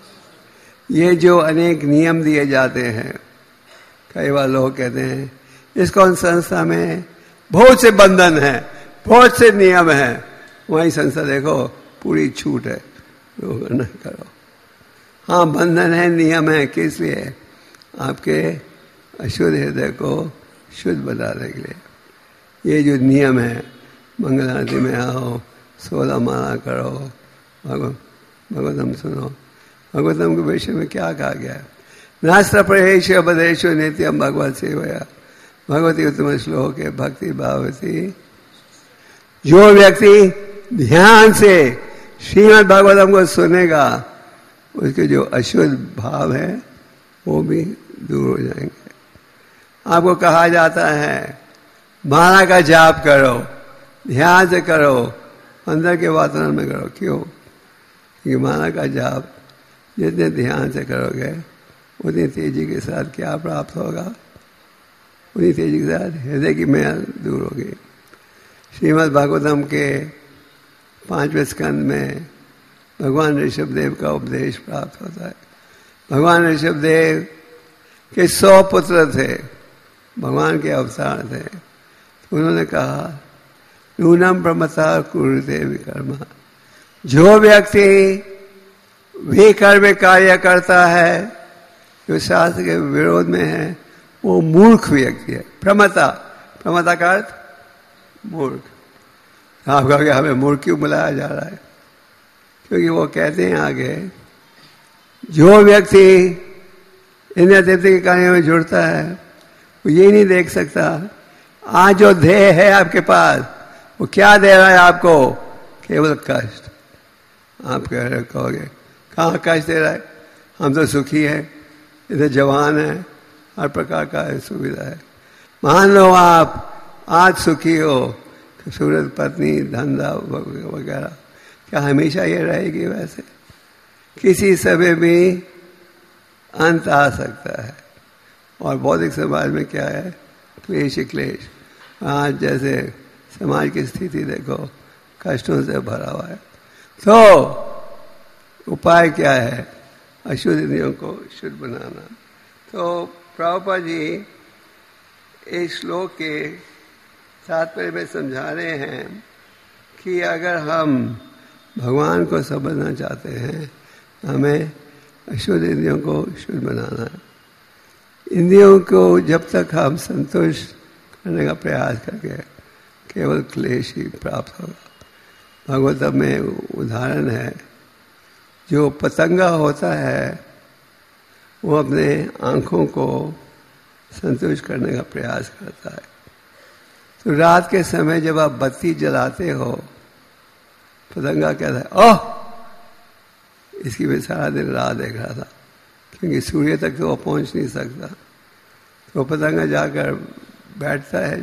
ये जो अनेक नियम दिए जाते हैं, कई बार लोग कहते हैं इस्कॉन संस्था में बहुत से बंधन है, बहुत से नियम है। वही संस्था देखो पूरी छूट है, योग न करो। हाँ, बंधन है, नियम है, किस लिए? आपके अशुद्ध हृदय को शुद्ध बनाने के लिए। ये जो नियम है, मंगल आरती में आओ, 16 माला करो, भगवतम सुनो। भगवतम के विषय में क्या कहा गया है? नास्त्र परहेश बदेश नित्यम भगवत सेवया भगवती उत्तम श्लोक है भक्ति भावती। जो व्यक्ति ध्यान से श्रीमद् भागवतम को सुनेगा, उसके जो अशुद्ध भाव है वो भी दूर हो जाएंगे। आपको कहा जाता है माला का जाप करो, ध्यान से करो, अंदर के वातावरण में करो। क्यों? क्योंकि माला का जाप जितने ध्यान से करोगे उतनी तेजी के साथ क्या प्राप्त होगा? उतनी तेजी के साथ हृदय की मैल दूर होगी। श्रीमद् भागवतम के 5वें स्कंद में भगवान ऋषभदेव का उपदेश प्राप्त होता है। भगवान ऋषभदेव के 100 पुत्र थे, भगवान के अवतार थे। तो उन्होंने कहा नूनम प्रमता कुरुते विकर्मा। जो व्यक्ति विकर्म कार्य करता है जो शास्त्र के विरोध में है, वो मूर्ख व्यक्ति है। प्रमता, प्रमता का अर्थ मूर्ख। आप कहोगे हमें मूर्ख क्यों बुलाया जा रहा है? क्योंकि वो कहते हैं आगे, जो व्यक्ति इंद्रिय तृप्ति के कार्यों में जुड़ता है वो ये नहीं देख सकता आज जो ध्येय है आपके पास वो क्या दे रहा है आपको? केवल कष्ट। आप कहोगे कहाँ कष्ट दे रहा है? हम तो सुखी हैं, इधर जवान है, हर प्रकार का सुविधा है। मान लो आप आज सुखी हो, खूबसूरत पत्नी, धंधा वगैरह, क्या हमेशा ये रहेगी? वैसे किसी समय भी अंत आ सकता है। और बौद्धिक समाज में क्या है? क्लेश ही क्लेश। आज जैसे समाज की स्थिति देखो, कष्टों से भरा हुआ है। तो उपाय क्या है? अशुद्ध इंद्रियों को शुद्ध बनाना। तो प्रभुपाद जी इस श्लोक के तात्पर्य में समझा रहे हैं कि अगर हम भगवान को समझना चाहते हैं, हमें अशुद्ध इंद्रियों को शुद्ध बनाना है। इंद्रियों को जब तक हम संतुष्ट करने का प्रयास करके, केवल क्लेश ही प्राप्त होगा। भागवतम में उदाहरण है, जो पतंगा होता है वो अपने आंखों को संतुष्ट करने का प्रयास करता है। तो रात के समय जब आप बत्ती जलाते हो, पतंगा कहता है ओह, इसकी मैं सारा दिन राह देख रहा था, क्योंकि सूर्य तक तो वो पहुंच नहीं सकता। तो पतंगा जाकर बैठता है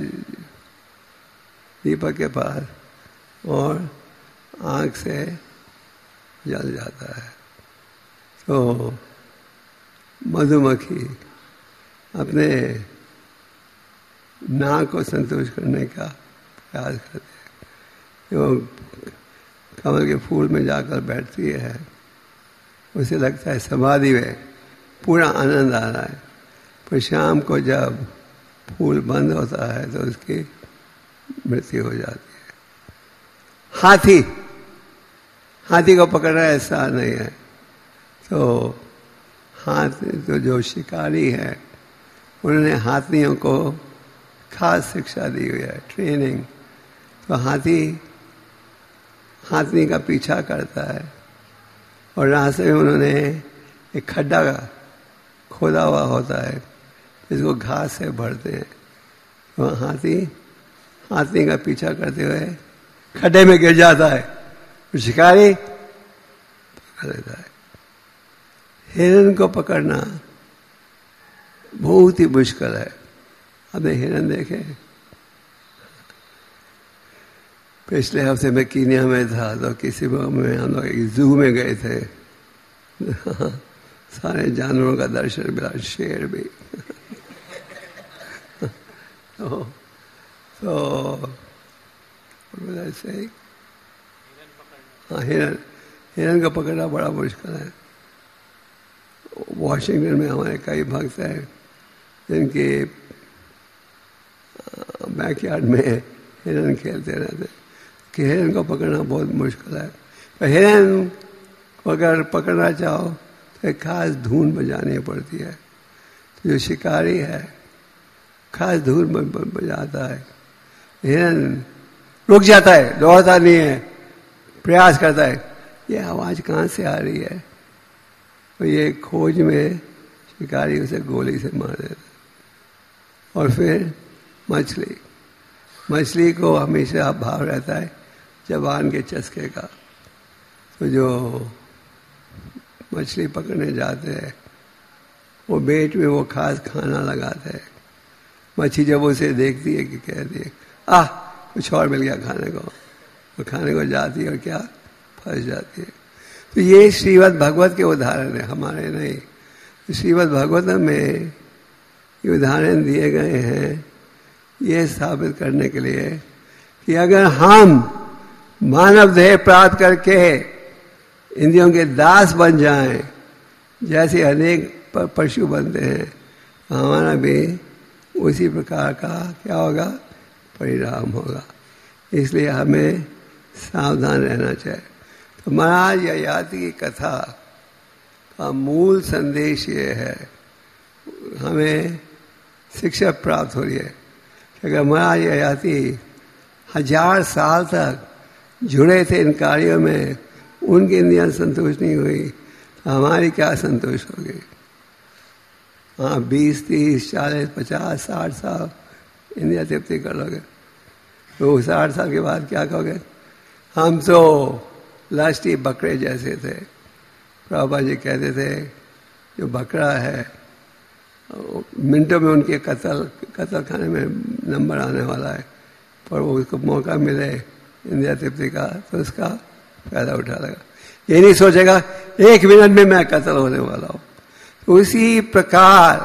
दीपक के पास और आंख से जल जाता है। तो मधुमक्खी अपने नाक को संतुष्ट करने का प्रयास करते हैं। वो कमल के फूल में जाकर बैठती है, उसे लगता है समाधि में पूरा आनंद आ रहा है। पर शाम को जब फूल बंद होता है तो उसकी मृत्यु हो जाती है। हाथी को पकड़ना ऐसा नहीं है। तो जो शिकारी है उन्होंने हाथियों को खास शिक्षा दी हुई है, ट्रेनिंग। तो हाथी का पीछा करता है और रास्ते में उन्होंने एक खड्डा खोदा हुआ होता है जिसको घास से भरते हैं। तो हाथी का पीछा करते हुए खड्डे में गिर जाता है, शिकारी पकड़ लेता है। हिरन को पकड़ना बहुत ही मुश्किल है। आपने हिरन देखे? पिछले हफ्ते में कीनिया में था, तो किसी में हम लोग एक जू में गए थे। सारे जानवरों का दर्शन मिला, शेर भी। तो ऐसे ही हाँ, हिरन को पकड़ना बड़ा मुश्किल है। वॉशिंगटन में हमारे कई भक्त हैं जिनके बैकयार्ड में हिरन खेलते रहते कि हिरन को पकड़ना बहुत मुश्किल है। पर हिरन को अगर पकड़ना चाहो तो एक खास धुन बजानी पड़ती है। तो जो शिकारी है खास धुन बजाता है, हिरन रुक जाता है, दौड़ता नहीं है, प्रयास करता है ये आवाज कहाँ से आ रही है। तो ये खोज में शिकारी उसे गोली से मार देता। और फिर मछली को हमेशा भाव रहता है जबान के चस्के का। तो जो मछली पकड़ने जाते हैं वो बेट में वो खास खाना लगाते हैं। मछली जब उसे देखती है कि कहती है कुछ और मिल गया खाने को, वो खाने को जाती है और क्या फंस जाती है। तो ये श्रीमद् भागवत के उदाहरण है, हमारे नहीं। श्रीमद् भागवतम में ये उदाहरण दिए गए हैं ये स्थापित करने के लिए कि अगर हम मानव देह प्राप्त करके इंद्रियों के दास बन जाएं, जैसे अनेक पशु बनते हैं, हमारा भी उसी प्रकार का क्या होगा, परिणाम होगा। इसलिए हमें सावधान रहना चाहिए। तो महाराज ययाति की कथा का मूल संदेश ये है, हमें शिक्षा प्राप्त हो रही है कि अगर महाराज ययाति 1000 साल तक जुड़े थे इन कार्यों में, उनकी इंद्रियां संतुष्ट नहीं हुई, तो हमारी क्या संतुष्ट होगी। 20, 30, 40, 50, 60 साल इंद्रिया तृप्ति कर लोगे, तो 60 साल के बाद क्या कहोगे, हम तो लास्टी बकरे जैसे थे। प्रभुपाद जी कहते थे जो बकरा है मिनटों में उनके कत्ल खाने में नंबर आने वाला है, पर वो उसको मौका मिले इंद्रिया तृप्ति का तो उसका फायदा उठा लेगा। ये नहीं सोचेगा 1 मिनट में मैं कत्ल होने वाला हूं। तो उसी प्रकार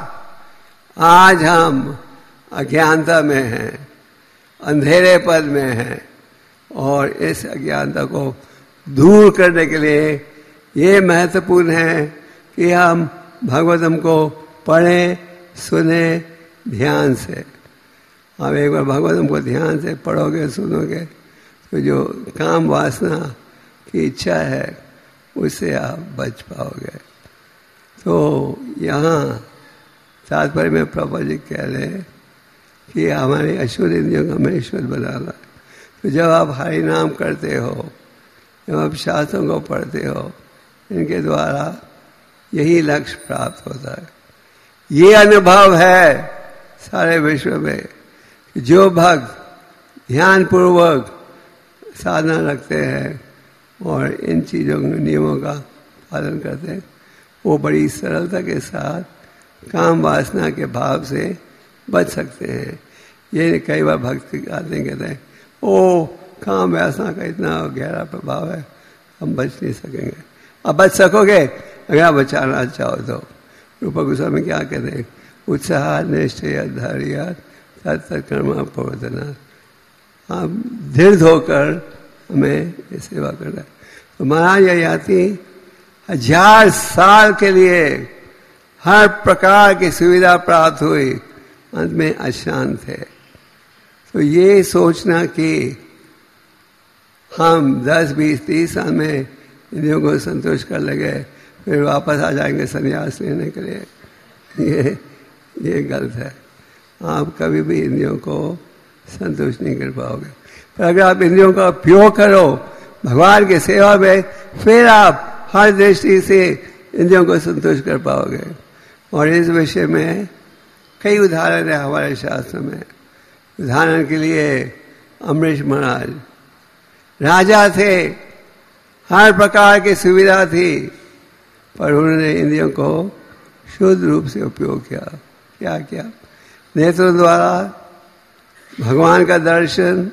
आज हम अज्ञानता में हैं, अंधेरे पद में हैं, और इस अज्ञानता को दूर करने के लिए ये महत्वपूर्ण है कि हम भागवतम को पढ़ें, सुने ध्यान से। आप एक बार भागवतम को ध्यान से पढ़ोगे, सुनोगे, तो जो काम वासना की इच्छा है उससे आप बच पाओगे। तो यहाँ तात्पर्य में प्रभुपाद जी कह रहे हैं कि हमारे अशुद्ध इंद्रियों को हमें शुद्ध बनाना। तो जब आप हरि नाम करते हो, जब आप शास्त्रों को पढ़ते हो, इनके द्वारा यही लक्ष्य प्राप्त होता है। ये अनुभव है सारे विश्व में कि जो भक्त ध्यान पूर्वक साधना रखते हैं और इन चीज़ों नियमों का पालन करते हैं, वो बड़ी सरलता के साथ काम वासना के भाव से बच सकते हैं। ये कई बार भक्त आते हैं, कहते हैं ओ काम वासना का इतना गहरा प्रभाव है, हम बच नहीं सकेंगे। अब बच सकोगे अगर आप बचाना चाहो तो। रूप गोस्वामी क्या कहते हैं, उत्साह निश्चय धैर्य तत्कर्म प्रवर्तना। आप दृढ़ होकर हमें ये सेवा करना है। तो महाराज ययाति 1000 साल के लिए हर प्रकार की सुविधा प्राप्त हुई, अंत में अशांत थे। तो ये सोचना कि हम 10, 20, 30 साल में इंद्रियों को संतुष्ट कर लेंगे, फिर वापस आ जाएंगे संन्यास लेने के लिए, ये गलत है। आप कभी भी इंद्रियों को संतुष्ट नहीं कर पाओगे। पर अगर आप इंद्रियों का उपयोग करो भगवान की सेवा में, फिर आप हर दृष्टि से इंद्रियों को संतुष्ट कर पाओगे। और इस विषय में कई उदाहरण है हमारे शास्त्र में। उदाहरण के लिए अमरीश महाराज राजा थे, हर प्रकार की सुविधा थी, पर उन्होंने इंद्रियों को शुद्ध रूप से उपयोग किया। क्या किया? नेत्रों द्वारा भगवान का दर्शन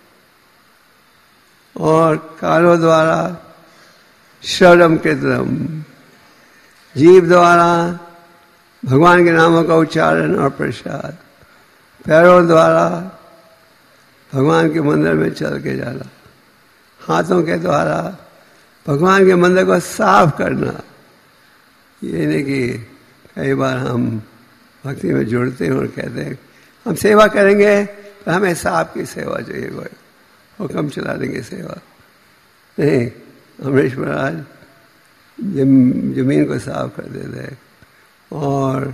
और कानों द्वारा श्रवणम कीर्तनम, जीभ द्वारा भगवान के नामों का उच्चारण और प्रसाद, पैरों द्वारा भगवान के मंदिर में चल के जाना, हाथों के द्वारा भगवान के मंदिर को साफ करना। ये नहीं कि कई बार हम भक्ति में जुड़ते हैं और कहते हैं हम सेवा करेंगे तो हमें सांप की सेवा चाहिए, कोई हुक्म चलाने की सेवा नहीं। अमरीश महाराज जमीन को साफ कर देते और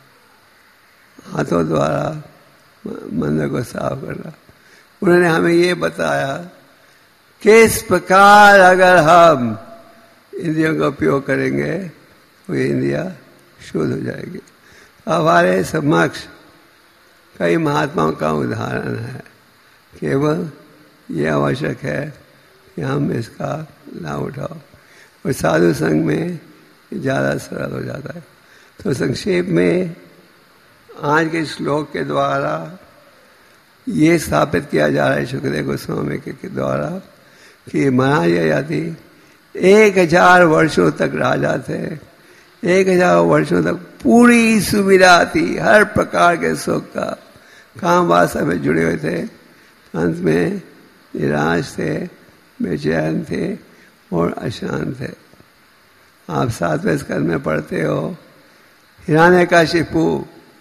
हाथों द्वारा मंदिर को साफ करना। उन्होंने हमें ये बताया किस प्रकार अगर हम इंद्रियों का उपयोग करेंगे वो इंद्रिया शुद्ध हो जाएगी। हमारे समक्ष कई महात्माओं का उदाहरण है, केवल ये आवश्यक है कि हम इसका लाभ उठाओ। और साधु संघ में ज़्यादा सरल हो जाता है। तो संक्षेप में आज के श्लोक के द्वारा ये स्थापित किया जा रहा है सुखदेव गोस्वामी के द्वारा कि महाराज यदि 1000 वर्षों तक राजा थे, 1000 वर्षों तक पूरी सुविधा थी, हर प्रकार के सुख का, काम वासना में जुड़े हुए थे, अंत में निराश थे, बेचैन थे और अशांत थे। आप 7वें स्कंद में पढ़ते हो हिरण्यकशिपु,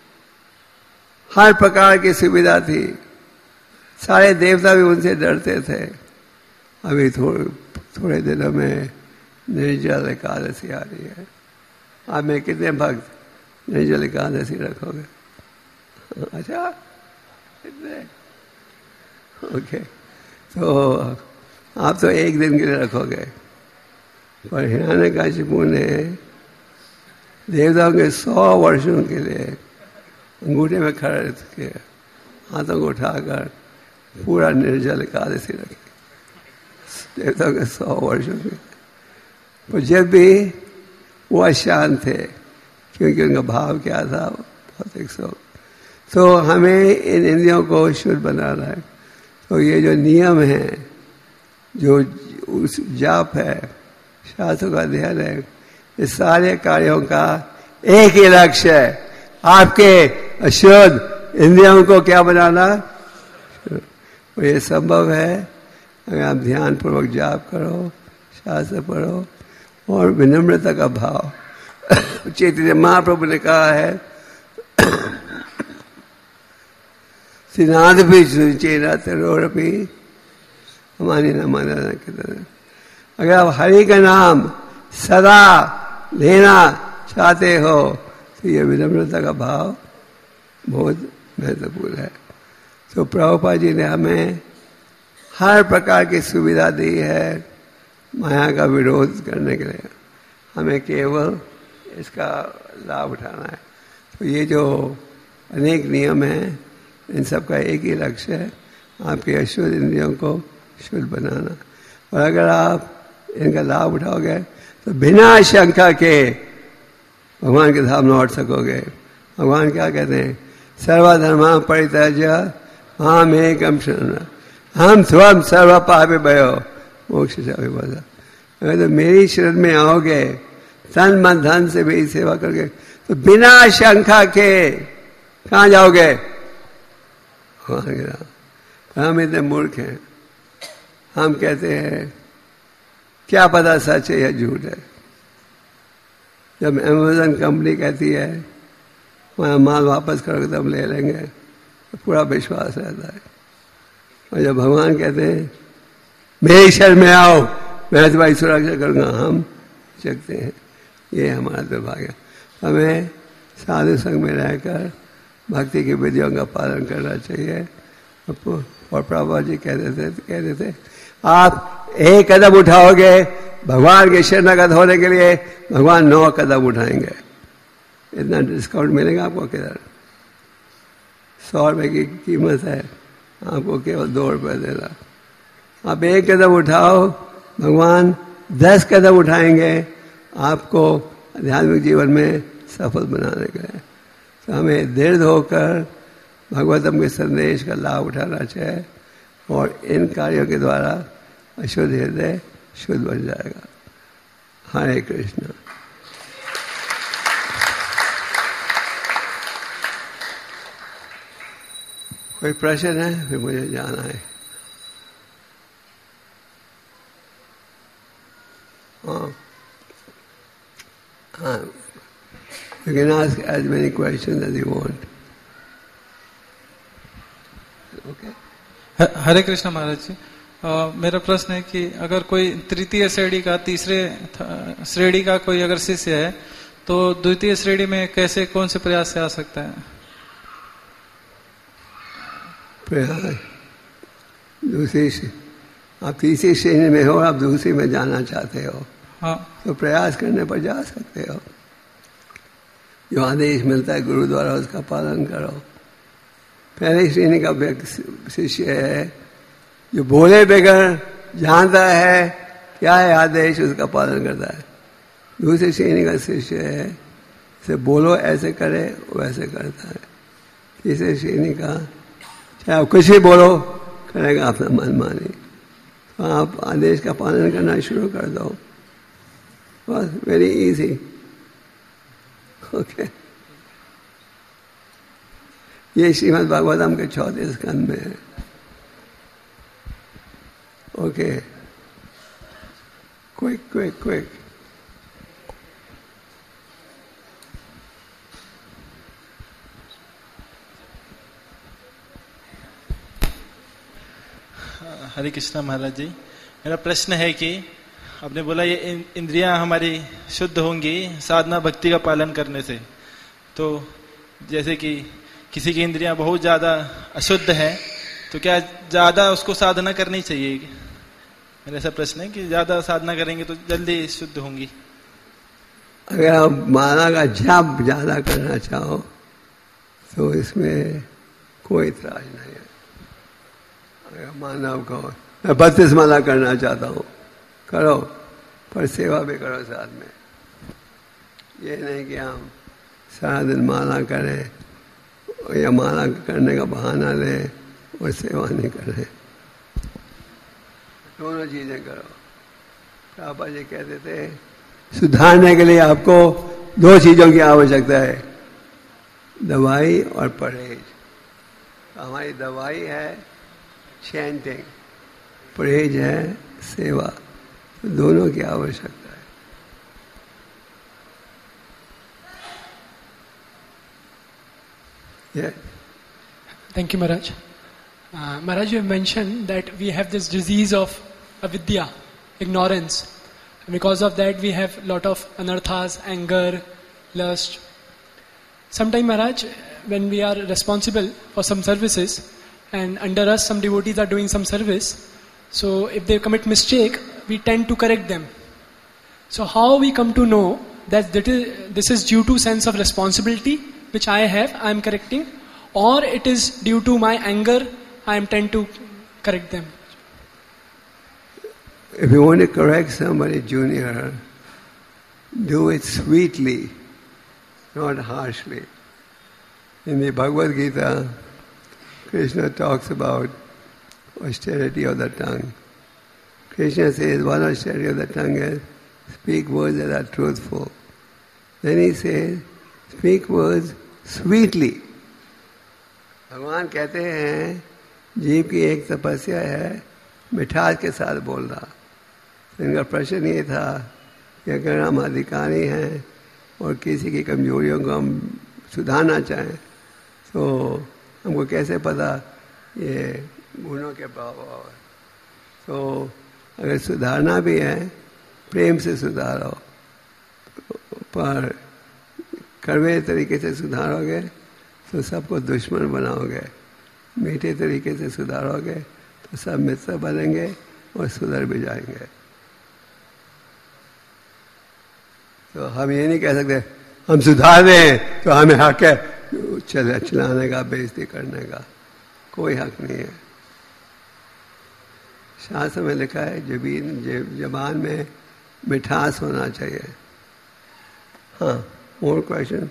हर प्रकार की सुविधा थी, सारे देवता भी उनसे डरते थे। अभी थोड़े दिनों में निर्जल एकादशी आ रही है। आप में कितने भक्त निर्जल एकादशी रखोगे? अच्छा, कितने? ओके, तो आप तो एक दिन के लिए रखोगे, पर हिरण्यकशिपु ने देवताओं के 100 वर्षों के लिए अंगूठे में खड़े के हाथों को उठाकर पूरा निर्जल एकादशी रखी, देवताओं के 100 वर्षों के। पर जब भी वो अशांत थे, क्योंकि उनका भाव क्या था, भौतिक सुख। तो हमें इन इंद्रियों को शुद्ध बनाना है। तो ये जो नियम है, जो उस जाप है, शास्त्रों का अध्ययन है, इस सारे कार्यों का एक ही लक्ष्य है, आपके अशुद्ध इंद्रियों को क्या बनाना। और ये संभव है अगर आप ध्यान पूर्वक जाप करो, शास्त्र पढ़ो और विनम्रता का भाव। चैतन्य महाप्रभु ने कहा है सिनाद भी चेरा तेरोरपी हमारी न माना की तरह। अगर आप हरि का नाम सदा लेना चाहते हो तो ये विनम्रता का भाव बहुत महत्वपूर्ण है। तो प्रभुपाद जी ने हमें हर प्रकार की सुविधा दी है माया का विरोध करने के लिए, हमें केवल इसका लाभ उठाना है। तो ये जो अनेक नियम हैं, इन सब का एक ही लक्ष्य है, आपके अशुद्ध इंद्रियों को शुद्ध बनाना। और अगर आप इनका लाभ उठाओगे तो बिना शंका के भगवान के धाम लौट सकोगे। भगवान क्या कहते हैं? सर्वधर्मा परित्यज्य माम एकम शरणं हम त्वं सर्व पापे भयो मोक्ष से अभिवद। अगर तो मेरी शरण में आओगे, तन मन धन से मेरी सेवा करोगे, तो बिना शंका के कहाँ जाओगे? हम इतने मूर्ख हैं, हम कहते हैं क्या पता सच है या झूठ है। जब अमेज़न कंपनी कहती है वहाँ माल वापस करोगे तो हम ले लेंगे, तो पूरा विश्वास रहता है। और जब भगवान कहते हैं मेरे शरण में आओ, मैं तुम्हारी सुरक्षा करूँगा, हम चखते हैं। ये हमारा दुर्भाग्य। हमें साधु संग में रहकर भक्ति की विधियों का पालन करना चाहिए। और प्रभुपाद जी कहते थे आप एक कदम उठाओगे भगवान के शरणागत होने के लिए, भगवान 9 कदम उठाएंगे। इतना डिस्काउंट मिलेगा आपको किधर? 100 रुपये की कीमत है, आपको केवल 2 रुपये देना। आप एक कदम उठाओ, भगवान 10 कदम उठाएंगे आपको आध्यात्मिक जीवन में सफल बनाने के लिए। तो हमें दृढ़ होकर भगवतम के संदेश का लाभ उठाना चाहिए और इन कार्यों के द्वारा अशुद्ध हृदय शुद्ध बन जाएगा। हरे कृष्ण। कोई प्रश्न है? फिर मुझे जाना है। हाँ, you can ask as many questions as you want. Okay. हरे कृष्ण महाराज जी, मेरा प्रश्न है कि अगर कोई तृतीय श्रेणी का तीसरे श्रेणी का कोई अगर शिष्य है तो द्वितीय श्रेणी में कैसे कौन से प्रयास से आ सकता है? प्रयास दूसरी, आप तीसरी श्रेणी में हो, आप दूसरी में जाना चाहते हो, हाँ, तो प्रयास करने पर जा सकते हो। जो आदेश मिलता है गुरु द्वारा उसका पालन करो। पहली श्रेणी का शिष्य है जो बोले बगैर जानता है क्या है आदेश, उसका पालन करता है। दूसरी श्रेणी का शिष्य है जैसे बोलो ऐसे करे वैसे करता है। तीसरी श्रेणी का चाहे आप कुछ भी बोलो करेगा अपना मन मानी, तो आप आदेश का पालन करना शुरू कर दो, बस, वेरी इजी। ओके, ये श्रीमद् भागवतम के 34 स्कंद में है। Okay, quick. हरे कृष्णा महाराज जी, मेरा प्रश्न है कि आपने बोला ये इंद्रियां हमारी शुद्ध होंगी साधना भक्ति का पालन करने से, तो जैसे कि किसी की इंद्रियां बहुत ज्यादा अशुद्ध है तो क्या ज्यादा उसको साधना करनी चाहिए? मेरा ऐसा प्रश्न है कि ज्यादा साधना करेंगे तो जल्दी शुद्ध होंगी। अगर आप माला का जप ज्यादा करना चाहो तो इसमें कोई इतराज नहीं है। अगर मानव को मैं 32 माला करना चाहता हूँ, करो, पर सेवा भी करो साथ में। ये नहीं कि हम सारा दिन माला करें या माला करने का बहाना लें और सेवा नहीं करें। दोनों चीजें करो। पापा जी कहते थे सुधारने के लिए आपको 2 चीजों की आवश्यकता है, दवाई और परहेज। हमारी दवाई है चैंटिंग, परहेज है सेवा, तो दोनों की आवश्यकता है। Yeah. Thank you, Maharaj. Maharaj, you have mentioned that we have this disease of avidya, ignorance. Because of that, we have a lot of anarthas, anger, lust. Sometimes, Maharaj, when we are responsible for some services, and under us some devotees are doing some service, so if they commit mistake, we tend to correct them. So how we come to know that this is due to sense of responsibility which I have, I am correcting, or it is due to my anger, I am tend to correct them? If you want to correct somebody junior, do it sweetly, not harshly. In the Bhagavad Gita, Krishna talks about austerity of the tongue. Krishna says one austerity of the tongue is speak words that are truthful. Then he says speak words sweetly. भगवान कहते हैं जीव की एक तपस्या है मिठास के साथ बोलना। इनका प्रश्न ये था कि अगर हम अधिकारी हैं और किसी की कमजोरियों को हम सुधारना चाहें तो हमको कैसे पता ये गुणों के प्रभाव है। तो अगर सुधारना भी है प्रेम से सुधारो, पर कड़वे तरीके से सुधारोगे तो सबको दुश्मन बनाओगे, मीठे तरीके से सुधारोगे तो सब मित्र बनेंगे और सुधर भी जाएंगे। तो हम ये नहीं कह सकते हम सुधार रहे हैं तो हमें हक है चिल्लाने का, बेइज्जती करने का, कोई हक नहीं है। शास्त्र में लिखा है जबान में मिठास होना चाहिए। हाँ, और क्वेश्चन?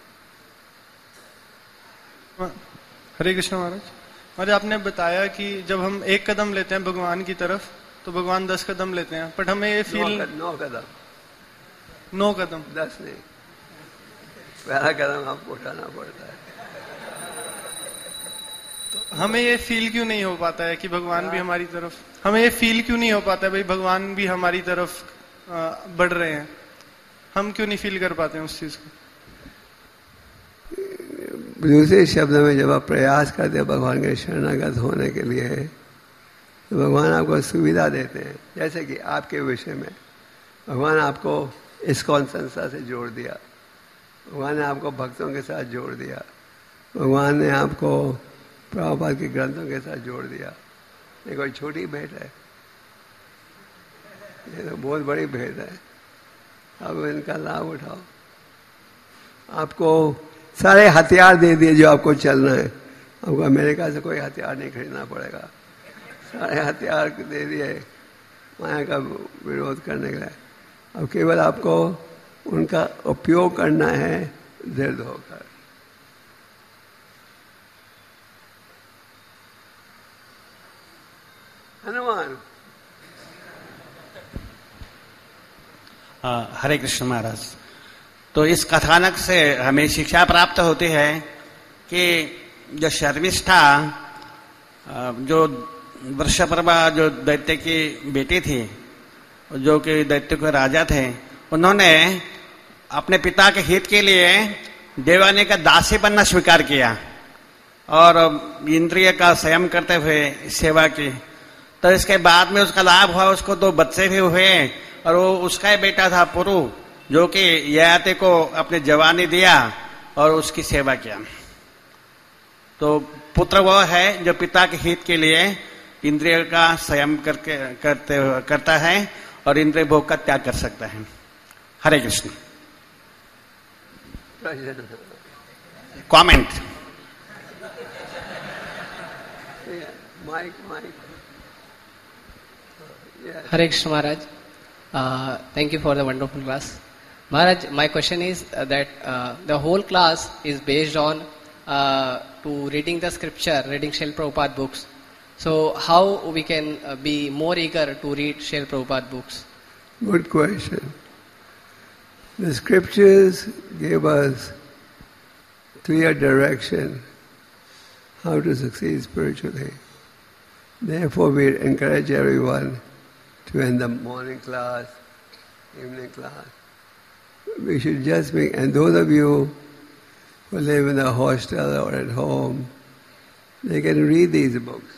हरे कृष्ण महाराज। महाराज आपने बताया कि जब हम एक कदम लेते हैं भगवान की तरफ तो भगवान 10 कदम लेते हैं, बट हमें ये फील 9 कदम 9 कदम 10 नहीं, पहला कदम आपको उठाना पड़ता है। तो हमें ये फील क्यों नहीं हो पाता है कि भगवान भी हमारी तरफ, हमें ये फील क्यों नहीं हो पाता है भाई भगवान भी हमारी तरफ बढ़ रहे हैं? हम क्यों नहीं फील कर पाते हैं उस चीज को? दूसरे शब्दों में जब आप प्रयास करते हो भगवान के शरणागत होने के लिए, तो भगवान आपको सुविधा देते हैं। जैसे कि आपके विषय में भगवान आपको इस्कॉन संस्था से जोड़ दिया, भगवान ने आपको भक्तों के साथ जोड़ दिया, भगवान ने आपको प्रभुपाद के ग्रंथों के साथ जोड़ दिया। ये कोई छोटी भेंट है, ये तो बहुत बड़ी भेंट है। अब इनका लाभ उठाओ। आपको सारे हथियार दे दिए जो आपको चलना है। आपको अमेरिका से कोई हथियार नहीं खरीदना पड़ेगा, सारे हथियार दे दिए माया का विरोध करने के लिए। अब केवल आपको उनका उपयोग करना है दृढ़ होकर। हनुमान। हरे कृष्ण महाराज। तो इस कथानक से हमें शिक्षा प्राप्त होती है कि जो शर्मिष्ठा, जो वृषपर्वा जो दैत्य की बेटी थी, जो कि दैत्य के राजा थे, उन्होंने अपने पिता के हित के लिए देवानी का दासी बनना स्वीकार किया और इंद्रिय का संयम करते हुए सेवा की। तो इसके बाद में उसका लाभ हुआ, उसको 2 बच्चे भी हुए और वो उसका ही बेटा था पुरु, जो कि ययाति को अपनी जवानी दिया और उसकी सेवा किया। तो पुत्र वो है जो पिता के हित के लिए इंद्रिय का संयम करता है और इंद्रिय भोग का त्याग कर सकता है। Hare Krishna. Comment. Hare Krishna Maharaj. Thank you for the wonderful class. Maharaj, my question is that the whole class is based on to reading the scripture, reading Srila Prabhupada books. So how we can be more eager to read Srila Prabhupada books? Good question. The scriptures gave us clear direction how to succeed spiritually. Therefore, we encourage everyone to in the morning class, evening class. We should just be, and those of you who live in a hostel or at home, they can read these books.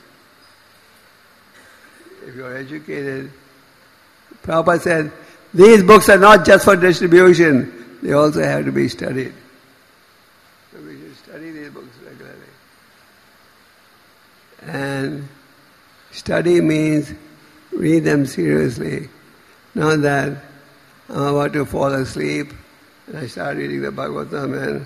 If you are educated, Prabhupada said, these books are not just for distribution, they also have to be studied. So we should study these books regularly. And study means read them seriously. Not that I'm about to fall asleep and I start reading the Bhagavatam and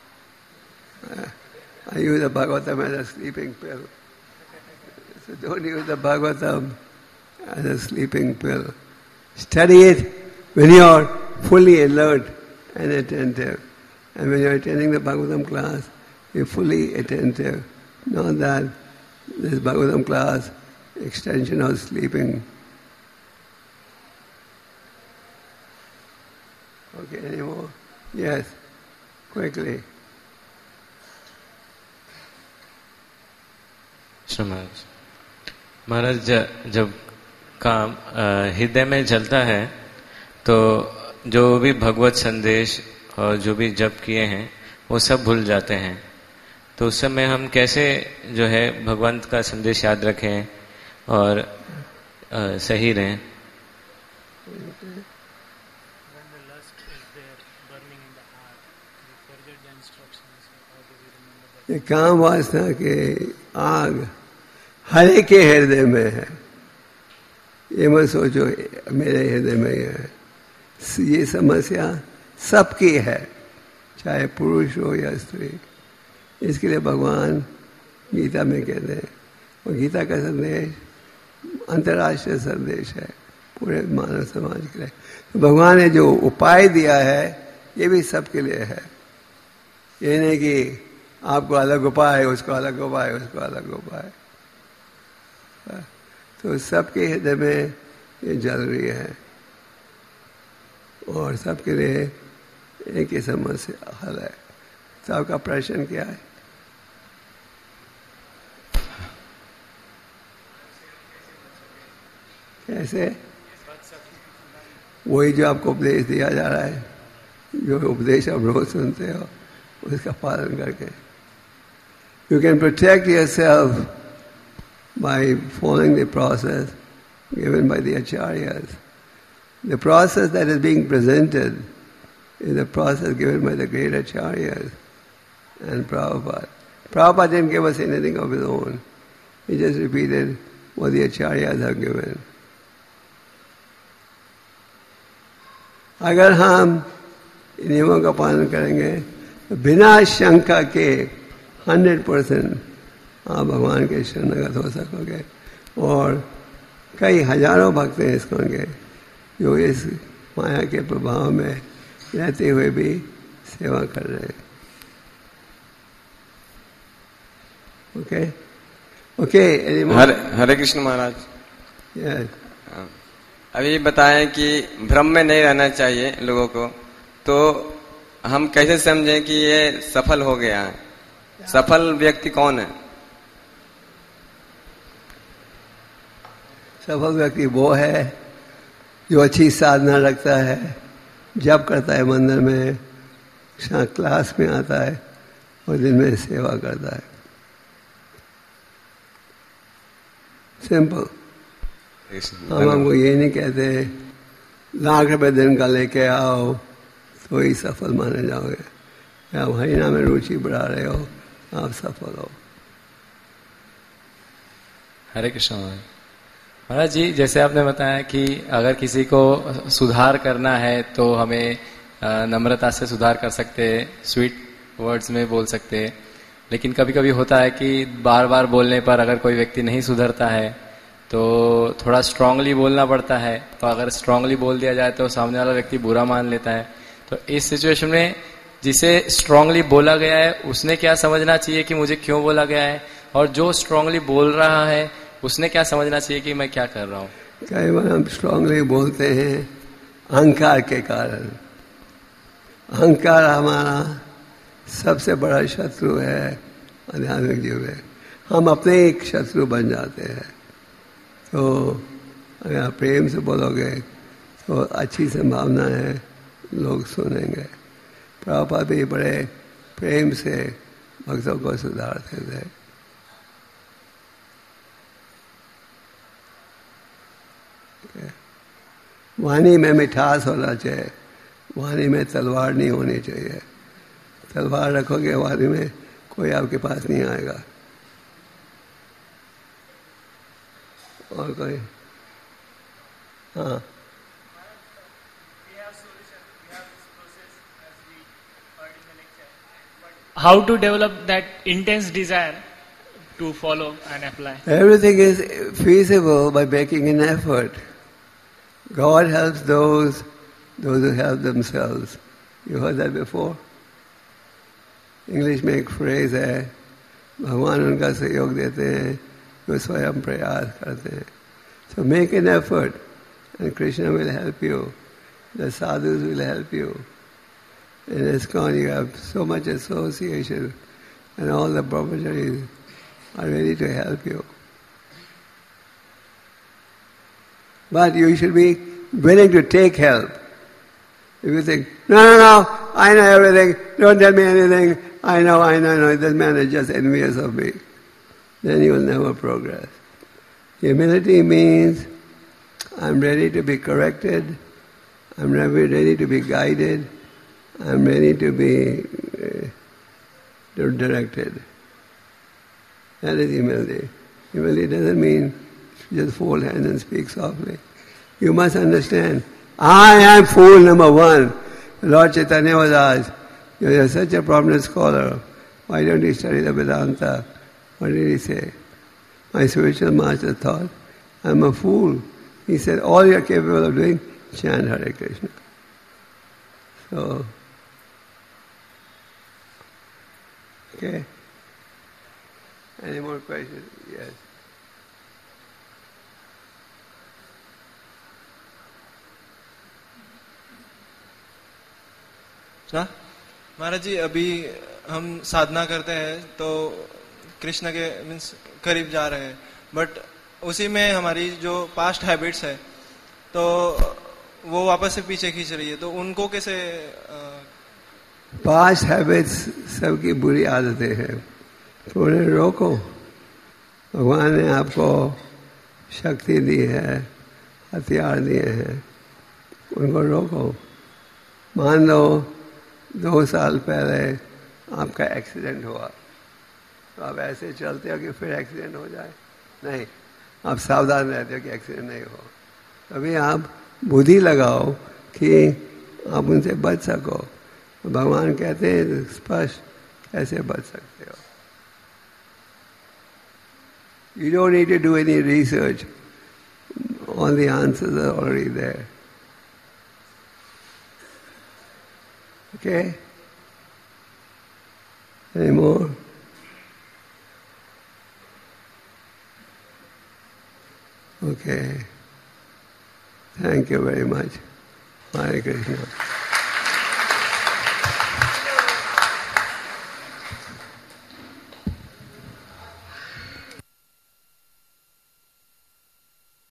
I use the Bhagavatam as a sleeping pill. So don't use the Bhagavatam as a sleeping pill. Study it when you are fully alert and attentive. And when you are attending the Bhagavatam class, you're fully attentive. Not that this Bhagavatam class extension of sleeping. Okay, any more? Yes, quickly. Maharaj, जब काम हृदय में चलता है तो जो भी भगवत संदेश और जो भी जप किए हैं वो सब भूल जाते हैं। तो उस समय हम कैसे जो है भगवान का संदेश याद रखें और सही रहें? ये काम वासना के आग हर एक के हृदय में है। ये मत सोचो मेरे हृदय में ही है। ये समस्या सबकी है, चाहे पुरुष हो या स्त्री। इसके लिए भगवान गीता में कहते हैं, और गीता का संदेश अंतर्राष्ट्रीय संदेश है पूरे मानव समाज के लिए। तो भगवान ने जो उपाय दिया है ये भी सबके लिए है। ये नहीं कि आपको अलग उपाय, उसको अलग उपाय, उसको अलग उपाय। तो सबके हृदय में ये जल रही है और सबके लिए एक ही समस्या हल है। तो आपका प्रश्न क्या है? कैसे? वही जो आपको उपदेश दिया जा रहा है, जो उपदेश आप रोज सुनते हो, उसका पालन करके। You can protect yourself by following the process given by the acharyas. The process that is being presented is the process given by the great acharyas and Prabhupada. Prabhupada didn't give us anything of his own. He just repeated what the acharyas have given. अगर हम नियमों का पालन करेंगे तो बिना शंका के 100% आप भगवान के शरणागत हो सकोगे। और कई हजारों भक्त हैं इसकों के जो इस माया के प्रभाव में रहते हुए भी सेवा कर रहे हैं। Okay okay Hare Krishna Maharaj. Yes अभी बताएं कि भ्रम में नहीं रहना चाहिए लोगों को, तो हम कैसे समझें कि ये सफल हो गया है? सफल व्यक्ति कौन है? सफल व्यक्ति वो है जो अच्छी साधना रखता है, जप करता है, मंदिर में क्लास में आता है और दिन में सेवा करता है। सिंपल। हम हमको ये नहीं कहते लाख रुपए दिन का लेके आओ तो ही सफल माने जाओगे। आप हरिनाम में रुचि बढ़ा रहे हो, आप सफल हो। हरे कृष्ण महाराज जी, जैसे आपने बताया कि अगर किसी को सुधार करना है तो हमें नम्रता से सुधार कर सकते हैं, स्वीट वर्ड्स में बोल सकते हैं। लेकिन कभी कभी होता है कि बार बार बोलने पर अगर कोई व्यक्ति नहीं सुधरता है तो थोड़ा स्ट्रांगली बोलना पड़ता है। तो अगर स्ट्रांगली बोल दिया जाए तो सामने वाला व्यक्ति बुरा मान लेता है। तो इस सिचुएशन में जिसे स्ट्रांगली बोला गया है उसने क्या समझना चाहिए कि मुझे क्यों बोला गया है, और जो स्ट्रांगली बोल रहा है उसने क्या समझना चाहिए कि मैं क्या कर रहा हूँ? कई बार हम स्ट्रांगली बोलते हैं अहंकार के कारण। अहंकार हमारा सबसे बड़ा शत्रु है आध्यात्मिक जीवन में। हम अपने एक शत्रु बन जाते हैं। तो अगर आप प्रेम से बोलोगे तो अच्छी संभावना है लोग सुनेंगे। प्रभुपाद भी बड़े प्रेम से भक्तों को सुधारते थे। वाणी में मिठास होना चाहिए, वाणी में तलवार नहीं होनी चाहिए। तलवार रखोगे वाणी में कोई आपके पास नहीं आएगा। और कोई? हाँ, how to develop that intense desire to follow and apply? Everything is feasible by making an effort. God helps those who help themselves. You heard that before? English में एक फ्रेज है, भगवान उनका सहयोग देते हैं जो स्वयं प्रयास करते हैं। So make an effort and Krishna will help you. The sadhus will help you. In ISKCON you have so much association and all the brahmacharis are ready to help you. But you should be willing to take help. If you think, no, I know everything, don't tell me anything, I know, this man is just envious of me, then you will never progress. Humility means, I'm ready to be corrected, I'm ready to be guided, I'm ready to be directed. That is humility. Humility doesn't mean just fold hands and speak softly. You must understand, I am fool number one. Lord Chaitanya was asked, you are such a prominent scholar, why don't you study the Vedanta? What did he say? My spiritual master thought, I'm a fool. He said, all you are capable of doing, chant Hare Krishna. So, okay. Any more questions? Yes. महाराज जी, अभी हम साधना करते हैं तो कृष्ण के means करीब जा रहे हैं, बट उसी में हमारी जो पास्ट हैबिट्स है तो वो वापस से पीछे खींच रही है, तो उनको कैसे? पास्ट हैबिट्स सबकी बुरी आदतें हैं, तो उन्हें रोको। भगवान ने आपको शक्ति दी है, हथियार दिए हैं, उनको रोको। मान लो 2 साल पहले आपका एक्सीडेंट हुआ, तो आप ऐसे चलते हो कि फिर एक्सीडेंट हो जाए? नहीं, आप सावधान रहते हो कि एक्सीडेंट नहीं हो। तभी आप बुद्धि लगाओ कि आप उनसे बच सको। तो भगवान कहते हैं स्पष्ट कैसे बच सकते हो। You don't need to do any research. All the answers are already there. Okay? Any more? Okay. Thank you very much. Hare Krishna.